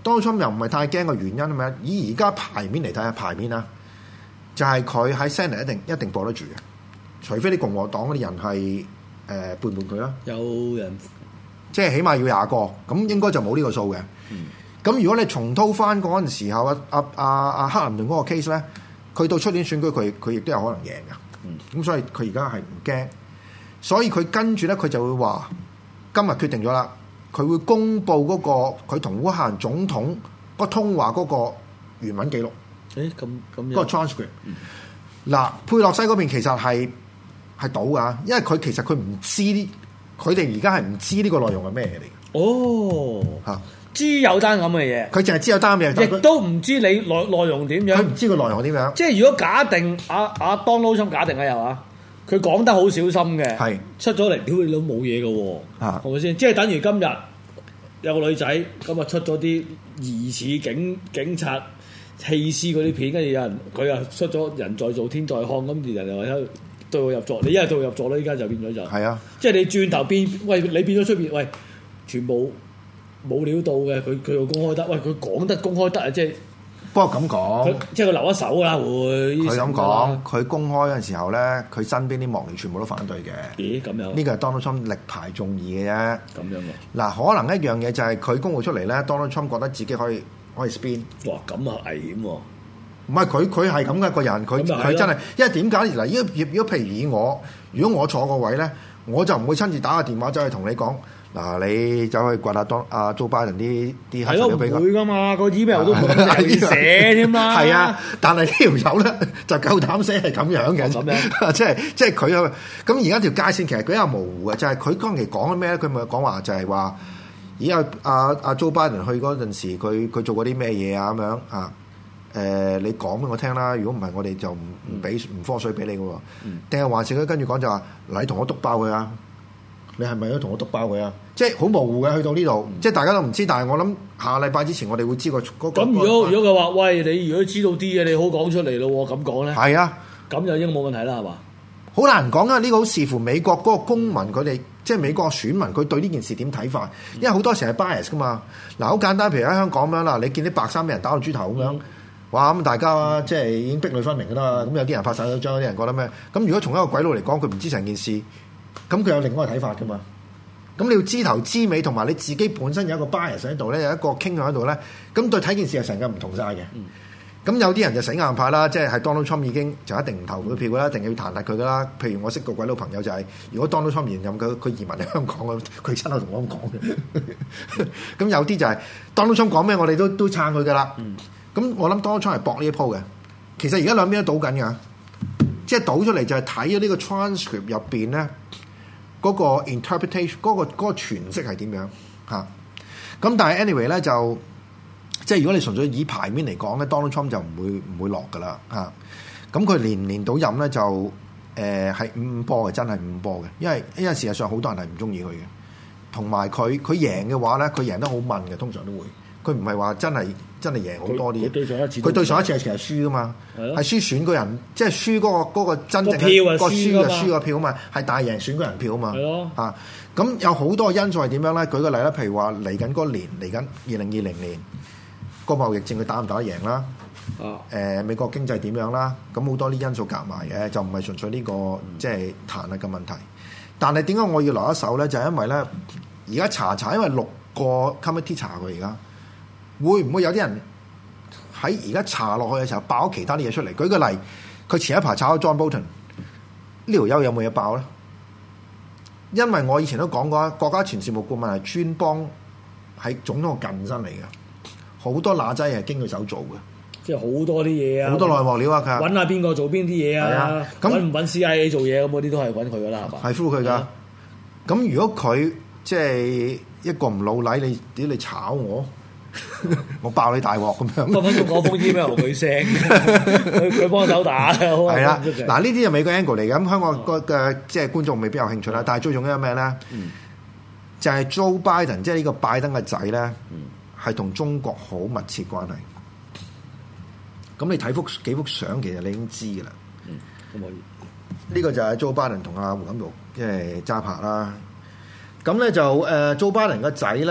Donald Trump 又唔係太驚嘅原因係咪？以而家牌面嚟睇下牌面啦，就係佢喺 Senate 一定播得住嘅，除非你共和黨嗰啲人係叛叛佢啦。 有人即係起碼要20個，咁應該就冇呢個數嘅。咁如果你重蹈翻嗰陣時候阿克林頓嗰個 case 咧，佢到出年選舉佢亦都有可能贏嘅。咁所以佢而家係唔驚，所以佢跟住咧佢就會話今日決定咗啦，佢會公布嗰個佢同烏克蘭總統個通話嗰個原文記錄。 咁嗰個 transcript。嗱，佩洛西嗰邊其實係倒㗎，因為佢其實佢唔知佢哋而家係唔知呢個內容係咩嚟嘅。 哦， 嚇， 知有單咁嘅嘢， 佢淨係知有單嘢， 亦都唔知你內容點樣。 佢唔知個內容點樣。 即係如果假定阿 Donald Trump 假定啊又啊，佢講得好小心嘅， 係出咗嚟，屌你都冇嘢嘅喎，係咪先？即係等於今日有個女仔今日出咗啲疑似警察棄屍嗰啲片，跟住有人佢又出咗人在做天在看，咁人又話對我入座，你一係對我入座啦，依家就變咗就係啊！即係你轉頭變，喂你變咗出邊，喂全部冇料到嘅，佢又公開得，喂佢講得公開得啊！即係不過咁講， 即係佢留一手啦，會佢咁講，佢公開嗰陣時候咧，佢身邊啲幕僚全部都反對嘅。 咦？咁樣呢個係 Donald Trump 力排眾議嘅啫。 咁樣嘅嗱，可能一樣嘢就係佢公佈出嚟咧，Donald Trump 覺得自己可以 spin。 哇！咁啊危險喎！ 唔係佢係咁嘅個人，佢真係，因為點解嗱？如果譬如以我，如果我坐個位咧，我就唔會親自打個電話走去同你講，嗱你走去掘下阿 Joe Biden 啲黑料俾佢。 係咯，唔會噶嘛，個 email 都咁寫添嘛。 係啊，但係呢條友咧就夠膽寫係咁樣嘅，咁樣即係佢咁而家條界線其實比較模糊嘅，就係佢當期講緊咩咧？佢咪講話就係話，而家阿 Joe Biden 去嗰陣時，佢做過啲咩嘢啊咁樣啊？你講俾我聽啦，如果唔係我哋就唔科水俾你嘅喎。定係還是佢跟住講就話，你同我篤爆佢啊！你係咪都同我篤爆佢啊？即係好模糊嘅，去到呢度，即係大家都唔知。但係我諗下禮拜之前，我哋會知個嗰個。咁如果佢話，喂，你如果知道啲嘢，你好講出嚟咯喎，咁講咧。係啊，咁就應該冇問題啦，係嘛？好難講啊！呢個好視乎美國嗰個公民佢哋，即係美國選民佢對呢件事點睇法。因為好多時係 bias 噶嘛。嗱，好簡單，譬如喺香港咁樣啦，你見啲白衫俾人打到豬頭咁樣。哇！咁大家即係已經壁壘分明㗎啦。咁有啲人拍晒咗張，有啲人覺得咩？咁如果從一個鬼佬嚟講，佢唔知成件事，咁佢有另外一個睇法㗎嘛。咁你要知頭知尾，同埋你自己本身有一個 bias 喺度咧，有一個傾向喺度咧，咁對睇件事係成個唔同晒嘅。咁有啲人就死硬派啦，即係 Donald Trump 已經就一定唔投佢票㗎啦，一定要彈劾佢㗎啦。譬如我識個鬼佬朋友就係，如果 Donald Trump 連任佢移民嚟香港咁，佢親口同我咁講嘅。咁有啲就係 Donald Trump 講咩，我哋都撐佢㗎啦。咁我諗 Donald Trump 係搏呢一鋪嘅，其實而家兩邊都賭緊㗎，即係賭出嚟就係睇咗呢個 transcript 入邊咧嗰個 interpretation 嗰個詮釋係點樣嚇。咁但係 anyway 咧就即係如果你純粹以牌面嚟講咧，Donald Trump 就唔會落㗎啦嚇。咁佢連到任咧就係五波嘅，真係五波嘅，因為事實上好多人係唔中意佢嘅，同埋佢贏嘅話咧，佢贏得好問嘅，通常都會。佢唔係話真係贏好多啲嘢。佢對上一次係其實輸噶嘛，係輸選舉人，即係輸嗰個真正嘅個輸個票啊嘛，係大贏選舉人票啊嘛。係咯嚇，咁有好多因素係點樣咧？舉個例啦，譬如話嚟緊嗰年，嚟緊2020年個貿易戰佢打唔打得贏啦？美國經濟點樣啦？咁好多啲因素夾埋嘅，就唔係純粹呢個即係彈劾嘅問題。但係點解我要留一手咧？就係因為咧，而家查，因為6個 committee 查佢而家。會唔會有啲人喺而家查落去嘅時候爆其他啲嘢出嚟？舉個例，佢前一排炒咗 John Bolton， 呢條友有冇嘢爆咧？因為我以前都講過，國家前事務顧問係專幫喺總統嘅近身嚟嘅，好多乸仔係經佢手做嘅， 即係好多啲嘢啊，好多內幕料啊！佢揾下邊個做邊啲嘢啊？揾唔揾 CIA 做嘢咁嗰啲都係揾佢噶啦，係嘛？ 係 through 佢噶。咁如果佢即係一個唔老禮，你炒我？我爆你大鑊咁樣， 分分鐘講封 email 佢聲，佢幫手打係啦。嗱呢啲就美國 angle 嚟嘅，咁香港嘅即係觀眾未必有興趣啦。但係最重要係咩咧？就係 Joe Biden， 即係呢個拜登嘅仔咧，係同中國好密切關係。咁你睇幾幅相，其實你已經知噶啦。可唔可以？呢個就係 Joe Biden 同阿胡錦濤即係揸拍啦。咁咧就Joe Biden 個仔咧。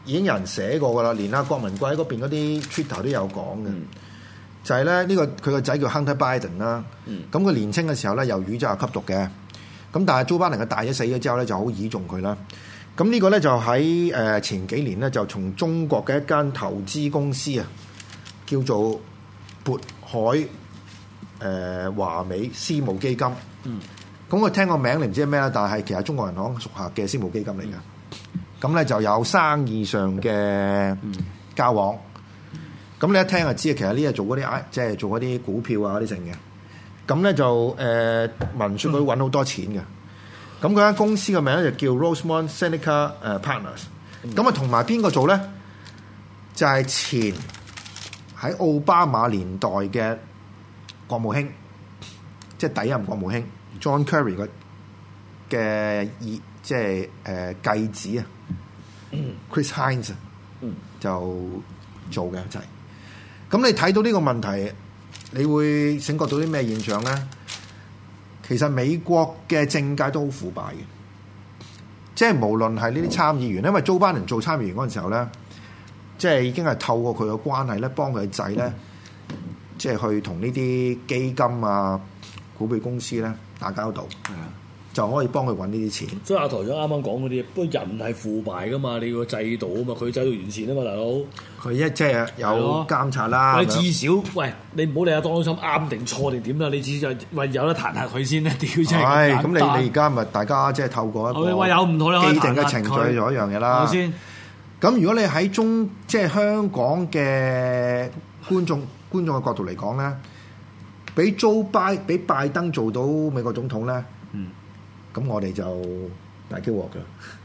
已經有人寫過噶啦，連阿郭文貴嗰邊嗰啲 Twitter 都有講嘅，就係咧呢個佢個仔叫 Hunter Biden 啦。咁佢年青嘅時候咧，由於就係吸毒嘅，咁但係 Joe Biden 嘅大仔死咗之後咧，就好倚重佢啦。咁呢個咧就喺前幾年咧，就從中國嘅一間投資公司啊，叫做渤海華美私募基金。咁我聽個名你唔知係咩啦，但係其實中國銀行屬下嘅私募基金嚟嘅。咁咧就有生意上嘅交往。咁你一聽就知，其實呢係做嗰啲即係做嗰啲股票啊嗰啲成嘅。咁咧就聞說佢揾好多錢嘅。咁嗰間公司嘅名咧就叫 Rosemont Seneca Partners。咁啊同埋邊個做咧？就係前喺奧巴馬年代嘅國務卿，即係第一任國務卿 John Kerry 嘅即係繼子啊，Chris Heinz 就做嘅一齊。咁你睇到呢個問題，你會醒覺到啲咩現象咧？其實美國嘅政界都好腐敗嘅，即係無論係呢啲參議員，因為 Joe Biden 做參議員嗰陣時候咧，即係已經係透過佢嘅關係咧，幫佢個仔咧，即係去同呢啲基金啊、股票公司咧打交道，就可以幫佢揾呢啲錢。 所以阿台長啱啱講嗰啲，不過人係腐敗噶嘛，你個制度啊嘛，佢制度完善啊嘛，大佬。佢即係有監察啦。 你至少，喂，你唔好理阿當心啱定錯定點啦，你至少就喂有得彈下佢先啦，屌真係。係咁， 你而家咪大家即係透過一個有唔同既定嘅程序做一樣嘢啦。 先。 咁如果你喺即係香港嘅觀眾嘅角度嚟講咧，俾拜登做到美國總統咧，咁我哋就大機鑊㗎。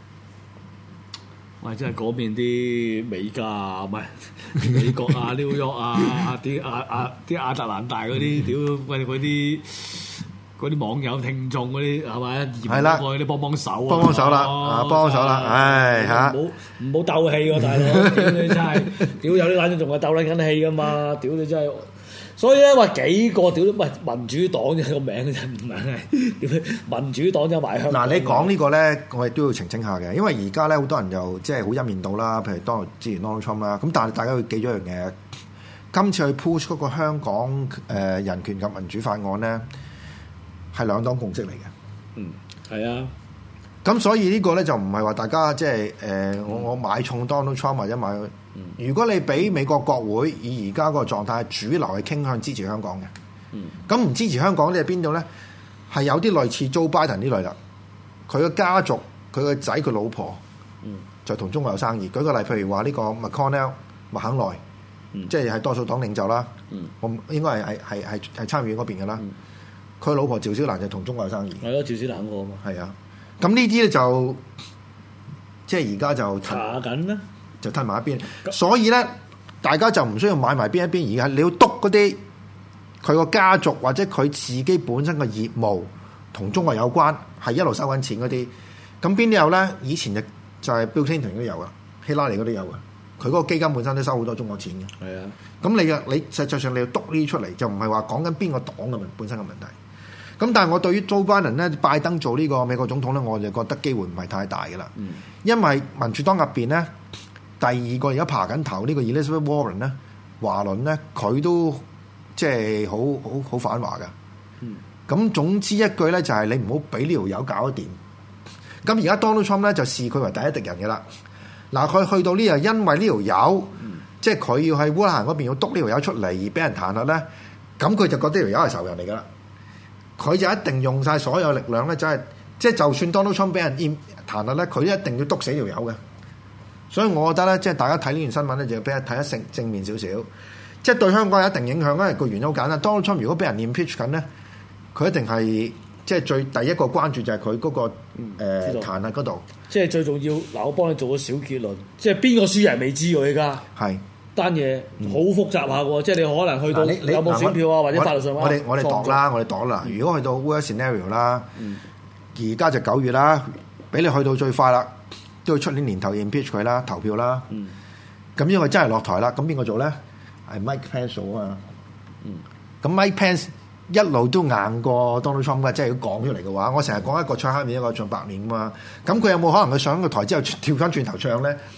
喂，即係嗰邊啲美加啊，唔係美國啊、紐約啊、啲亞特蘭大嗰啲，屌喂嗰啲網友聽眾嗰啲係咪？係啦，嗰啲幫手啊， 幫手啦，幫手啦，唉嚇！ 唔好鬥氣喎，大佬！屌你真係，屌有啲撚仲係鬥撚緊氣噶嘛！屌你真係，所以咧話幾個屌喂民主黨嘅個名真唔係民主黨就埋香。 嗱，你講呢個咧，我哋都要澄清下嘅，因為而家咧好多人就即係好一面倒啦，譬如之前 Donald Trump 啦，咁但係大家要記咗一樣嘢，今次去 push 嗰個香港人權及民主法案咧。係兩黨共識嚟嘅， 係啊。 咁所以呢個咧就唔係話大家即係我買重 Donald Trump 或者買，如果你俾美國國會以而家嗰個狀態，主流係傾向支持香港嘅，咁唔支持香港咧係邊度咧？係有啲類似 Joe Biden 呢類啦，佢嘅家族、佢嘅仔、佢老婆，就同中國有生意。舉個例，譬如話呢個 McConnell 麥肯奈，即係多數黨領袖啦，我應該係參議院嗰邊嘅啦。佢老婆趙小蘭就同中國有生意， 係咯，趙小蘭個嘛， 係啊。咁呢啲咧就即係而家就查緊啦， 就吞埋一邊。所以咧，大家就唔需要買埋邊一邊，而係你要督嗰啲佢個家族或者佢自己本身嘅業務同中國有關，係一路收緊錢嗰啲。咁邊啲有咧？以前就係 Bill Clinton 都有噶，希拉里嗰啲有噶。佢嗰個基金本身都收好多中國錢嘅。係啊。咁你實際上你要督呢啲出嚟，就唔係話講緊邊個黨嘅本身嘅問題。咁但係我對於 Joe Biden 咧，拜登做呢個美國總統咧，我就覺得機會唔係太大嘅啦。因為民主黨入邊咧，第二個而家爬緊頭呢個 Elizabeth Warren 咧，華倫咧，佢都即係好反華嘅。咁總之一句咧，就係你唔好俾呢條友搞得掂。咁而家 Donald Trump 咧就視佢為第一敵人嘅啦。嗱，佢去到呢度，因為呢條友即係佢要喺烏克蘭嗰邊要督呢條友出嚟而俾人彈劾咧，咁佢就覺得呢條友係仇人嚟噶啦。佢就一定用晒所有力量咧，就算 Donald Trump 俾人彈劾咧，佢一定要督死條友嘅。所以我覺得咧，即係大家睇呢段新聞咧，就要俾人睇得正面少少。即係對香港有一定影響，因為個原因好簡單。Donald Trump 如果俾人 impeach 緊咧，佢一定係即係第一個關注就係佢嗰個彈劾嗰度。即係最重要嗱，我幫你做個小結論，即係邊個輸人未知喎，而家係。單嘢好複雜下喎，即係你可能去到有冇選票啊，或者法律上我哋度啦。如果去到 worst scenario 啦，而家就9月啦，俾你去到最快啦，都要出年頭 impeach 佢啦，投票啦。咁因為真係落台啦，咁邊個做咧？係 Mike Pence 啊嘛。咁 Mike Pence 一路都硬過 Donald Trump 嘅，即係要講出嚟嘅話，我成日講一個唱黑面，一個唱白面㗎嘛。咁佢有冇可能佢上個台之後跳翻轉頭唱咧？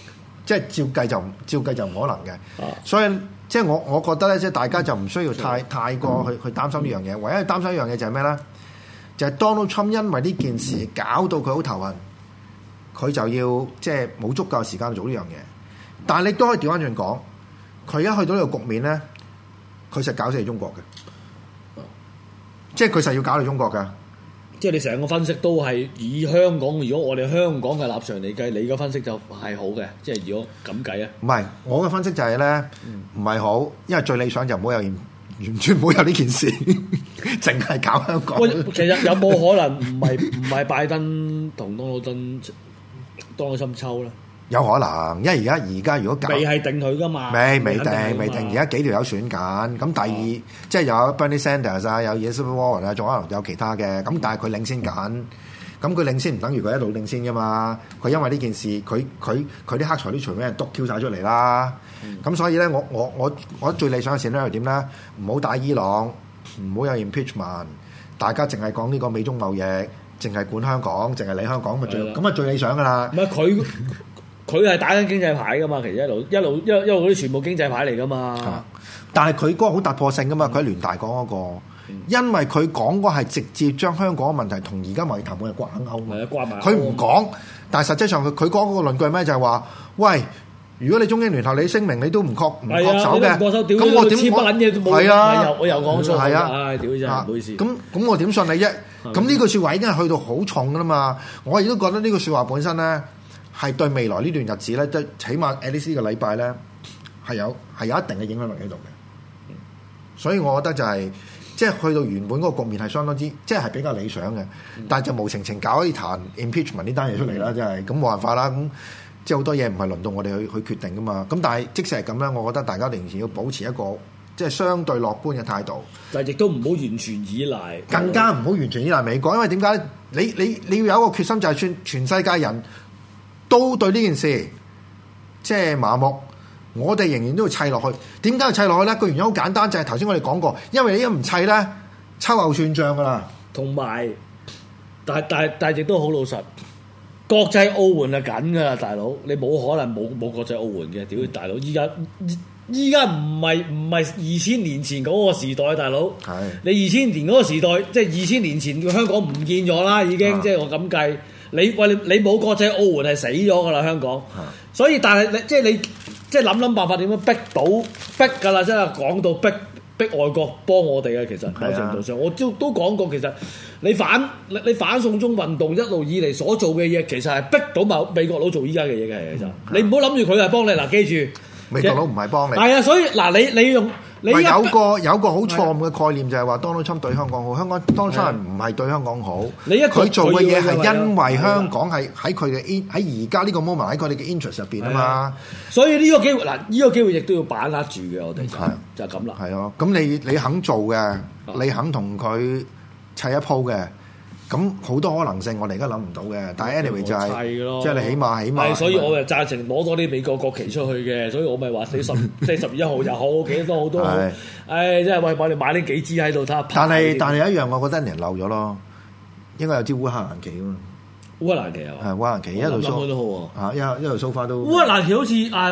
即係照計就唔可能嘅。所以即係我覺得咧，即係大家就唔需要太過去擔心呢樣嘢。唯一擔心一樣嘢就係咩咧？就係 Donald Trump 因為呢件事搞到佢好頭痕，佢就要即係冇足夠時間做呢樣嘢。但係你都可以調翻轉講，佢一去到呢個局面咧，佢實搞死係中國嘅，即係佢實要搞到中國㗎。 即係你成個分析都係以香港，如果我哋香港嘅立場嚟計，你嘅分析就係好嘅。即係如果咁計啊， 唔係我嘅分析就係咧，唔係好，因為最理想就唔好有完全唔好有呢件事，淨係搞香港。 其實有冇可能唔係拜登同當勞侵抽咧？ 有可能，因為而家如果搞未係定佢噶嘛， 未定，而家幾條友選緊。咁第二即係有 Bernie Sanders 啊，有 Elizabeth Warren 啊，仲可能有其他嘅。咁但係佢領先緊，咁佢領先唔等於佢一路領先噶嘛。佢因為呢件事，佢啲黑材啲全部俾人篤 Q 晒出嚟啦。咁所以咧，我最理想嘅事咧係點咧？唔好打伊朗，唔好有 impeachment， 大家淨係講呢個美中貿易，淨係管香港，淨係理香港咁啊最理想噶啦。 唔係佢係打緊經濟牌噶嘛，其實一路嗰啲全部經濟牌嚟噶嘛。 但係佢嗰個好突破性噶嘛，佢喺聯大講嗰個，因為佢講嗰個係直接將香港嘅問題同而家貿易談判係掛鈎。係啊，掛埋。佢唔講，但係實際上佢講嗰個論據係咩？就係話，喂，如果你中英聯合你聲明你都唔恪守嘅，咁我點簽乜撚嘢都冇？係啊，我又講錯。係啊，唉，屌真係唔好意思。咁我點信你啫？咁呢句説話已經係去到好重噶啦嘛。我亦都覺得呢句説話本身咧，係對未來呢段日子咧，都起碼 at least 呢個禮拜咧，係有一定嘅影響力喺度嘅。所以我覺得就係即係去到原本嗰個局面係相當之即係比較理想嘅，但係就無情搞一壇 impeachment 呢單嘢出嚟啦，真係咁冇辦法啦。咁即係好多嘢唔係輪到我哋去決定噶嘛。咁但係即使係咁咧，我覺得大家仍然要保持一個即係相對樂觀嘅態度， 但係亦都唔好完全依賴， 更加唔好完全依賴美國，因為點解？你要有一個決心，就係全世界人都對呢件事即係麻木，我哋仍然都要砌落去。點解要砌落去咧？個原因好簡單，就係頭先我哋講過，因為你一唔砌咧，秋後算賬噶啦。同埋， 但係亦都好老實，國際奧援係緊噶啦，大佬，你冇可能冇國際奧援嘅。屌，大佬，依家唔係2000年前嗰個時代，大佬。係。你2000年嗰個時代，即係2000年前嘅香港唔見咗啦，已經。即係我咁計。你冇國際奧援係死咗噶啦，香港。所以但係你即係諗辦法點樣逼㗎啦，真係講到逼外國幫我哋啊！其實某程度上，我都講過，其實你反送中運動一路以嚟所做嘅嘢，其實係逼到美國佬做依家嘅嘢嘅。其實你唔好諗住佢係幫你嗱，記住美國佬唔係幫你。 係啊，所以嗱，你用。 有個好錯誤嘅概念就係話 Donald Trump 對香港好，香港 Donald Trump 唔係對香港好。佢做嘅嘢係因為香港係喺佢嘅喺而家呢個 moment 喺佢哋嘅 interest 入邊啊嘛。 所以呢個機會嗱，呢個機會亦都要把握住嘅，我哋就係咁啦。 係啊，咁你肯做嘅，你肯同佢砌一鋪嘅。咁好多可能性，我哋而家諗唔到嘅。但係 anyway 就係即係你起碼。 所以我就贊成攞多啲美國國旗出去嘅。所以我咪話你10月1號又好，幾多好多好。唉，即係喂，我哋買呢幾支喺度睇下。 但係有一樣，我覺得人漏咗咯。應該有支烏克蘭旗啊嘛。 烏克蘭旗啊？係烏克蘭旗一路 show 都好喎。一路 show 花都。烏克蘭旗好似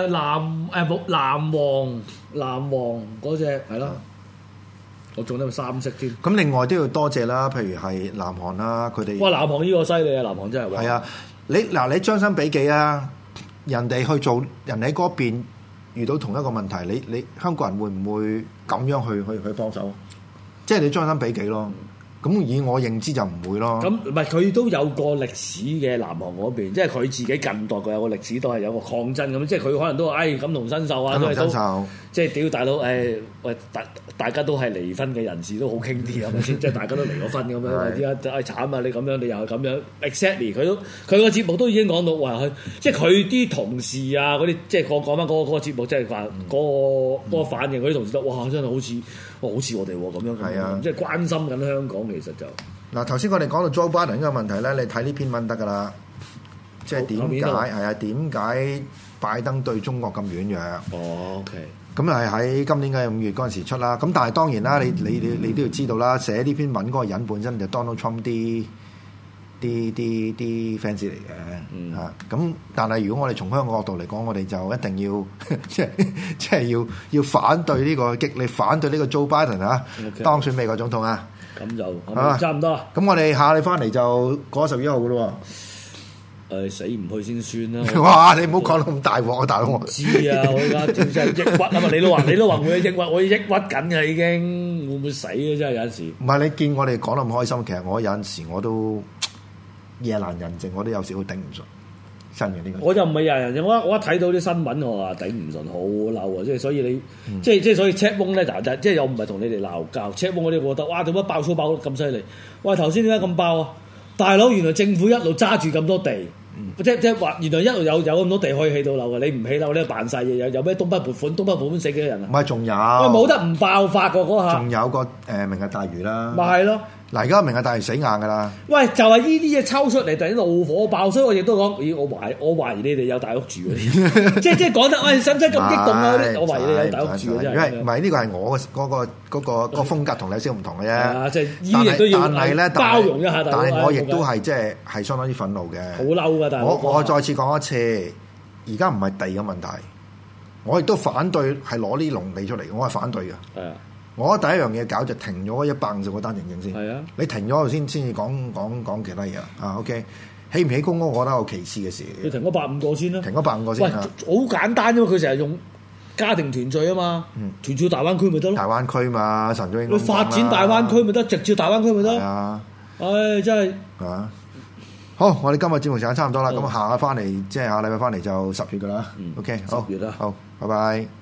藍黃嗰隻係咯。我仲有3色添。咁另外都要多謝啦，譬如係南韓啦，佢哋。 哇！南韓呢個犀利啊！南韓真係。 係啊，你將心比己啊，人哋去做，人哋喺嗰邊遇到同一個問題，你香港人會唔會咁樣去幫手？即係你將心比己咯。咁以我認知就唔會咯。 咁唔係佢都有個歷史嘅南韓嗰邊，即係佢自己近代佢有個歷史都係有個抗爭咁，即係佢可能都感同身受啊，都係即係屌大佬喂大家都係離婚嘅人士都好傾啲係咪先？即係大家都離咗婚咁樣，而家慘啊！你咁樣你又係咁樣 exactly 佢個節目都已經講到話佢即係佢啲同事啊嗰啲，即係講翻嗰個節目即係話嗰個反應，嗰啲同事都哇真係好似我哋喎咁樣，係啊，即係關心緊香港。其實就嗱，頭先我哋講到 Joe Biden 呢個問題咧，你睇呢篇文得㗎啦。即係點解拜登對中國咁軟弱？ 哦 ，OK。 咁係喺今年嘅5月嗰陣時出啦。咁但係當然啦，你都要知道啦，寫呢篇文嗰個人本身就 Donald Trump 啲啲 fans 嚟嘅嚇。咁但係如果我哋從香港角度嚟講，我哋就一定要即係要反對呢個激烈反對呢個 Joe Biden 嚇當選美國總統啊！ 咁就差唔多啦。 咁我哋下禮翻嚟就過11號嘅咯喎。死唔去先算啦！ 哇！你唔好講到咁大鑊啊，大佬！我知啊，我而家真係抑鬱啊嘛！你都話會抑鬱，我抑鬱緊嘅已經，會唔會死啊？真係有陣時。唔係你見我哋講得咁開心，其實我有陣時我都夜闌人靜，我都有時會頂唔順。真嘅呢個。我就唔係夜闌人靜，我一睇到啲新聞，我話頂唔順，好嬲啊！即係所以你，即係所以 Chat Room 咧就即係又唔係同你哋鬧交 Chat Room 嗰啲，我覺得哇，點解爆粗爆得咁犀利？喂，頭先點解咁爆啊？大佬，原來政府一路揸住咁多地。即係話，原來一路有咁多地可以起到樓嘅，你唔起樓咧扮晒嘢，有咩東北撥款死幾多人啊？唔係仲有，喂冇得唔爆發㗎嗰下。仲有個明日大嶼啦。咪係咯。嗱，而家明日大嶼死硬㗎啦。喂，就係呢啲嘢抽出嚟，突然怒火爆，所以我亦都講，咦，我懷疑你哋有大屋住嗰啲。即係講得，喂，使唔使咁激動啊？我懷疑你有大屋住嘅真係。因為唔係呢個係我嗰個風格同你有少唔同嘅啫。即係呢啲都要包容一下。但係我亦都係即係相當之憤怒嘅。好嬲㗎，但係我再次講一次，而家唔係地嘅問題，我亦都反對係攞呢農地出嚟，我係反對嘅。係啊。我第一樣嘢搞就停咗150個單程證先。係啊，你停咗先至講其他嘢啊。OK， 起唔起公屋，我覺得有其次嘅事。你停咗150個先啦。停咗150個先。喂，好簡單啫嘛，佢成日用家庭團聚啊嘛，團聚大灣區咪得咯。大灣區嘛，陳總應該。你發展大灣區咪得，直接大灣區咪得。係啊。唉，真係。啊。好，我哋今日節目時間差唔多啦，咁下翻嚟即係下禮拜翻嚟就10月噶啦。OK，好。10月啦。好，拜拜。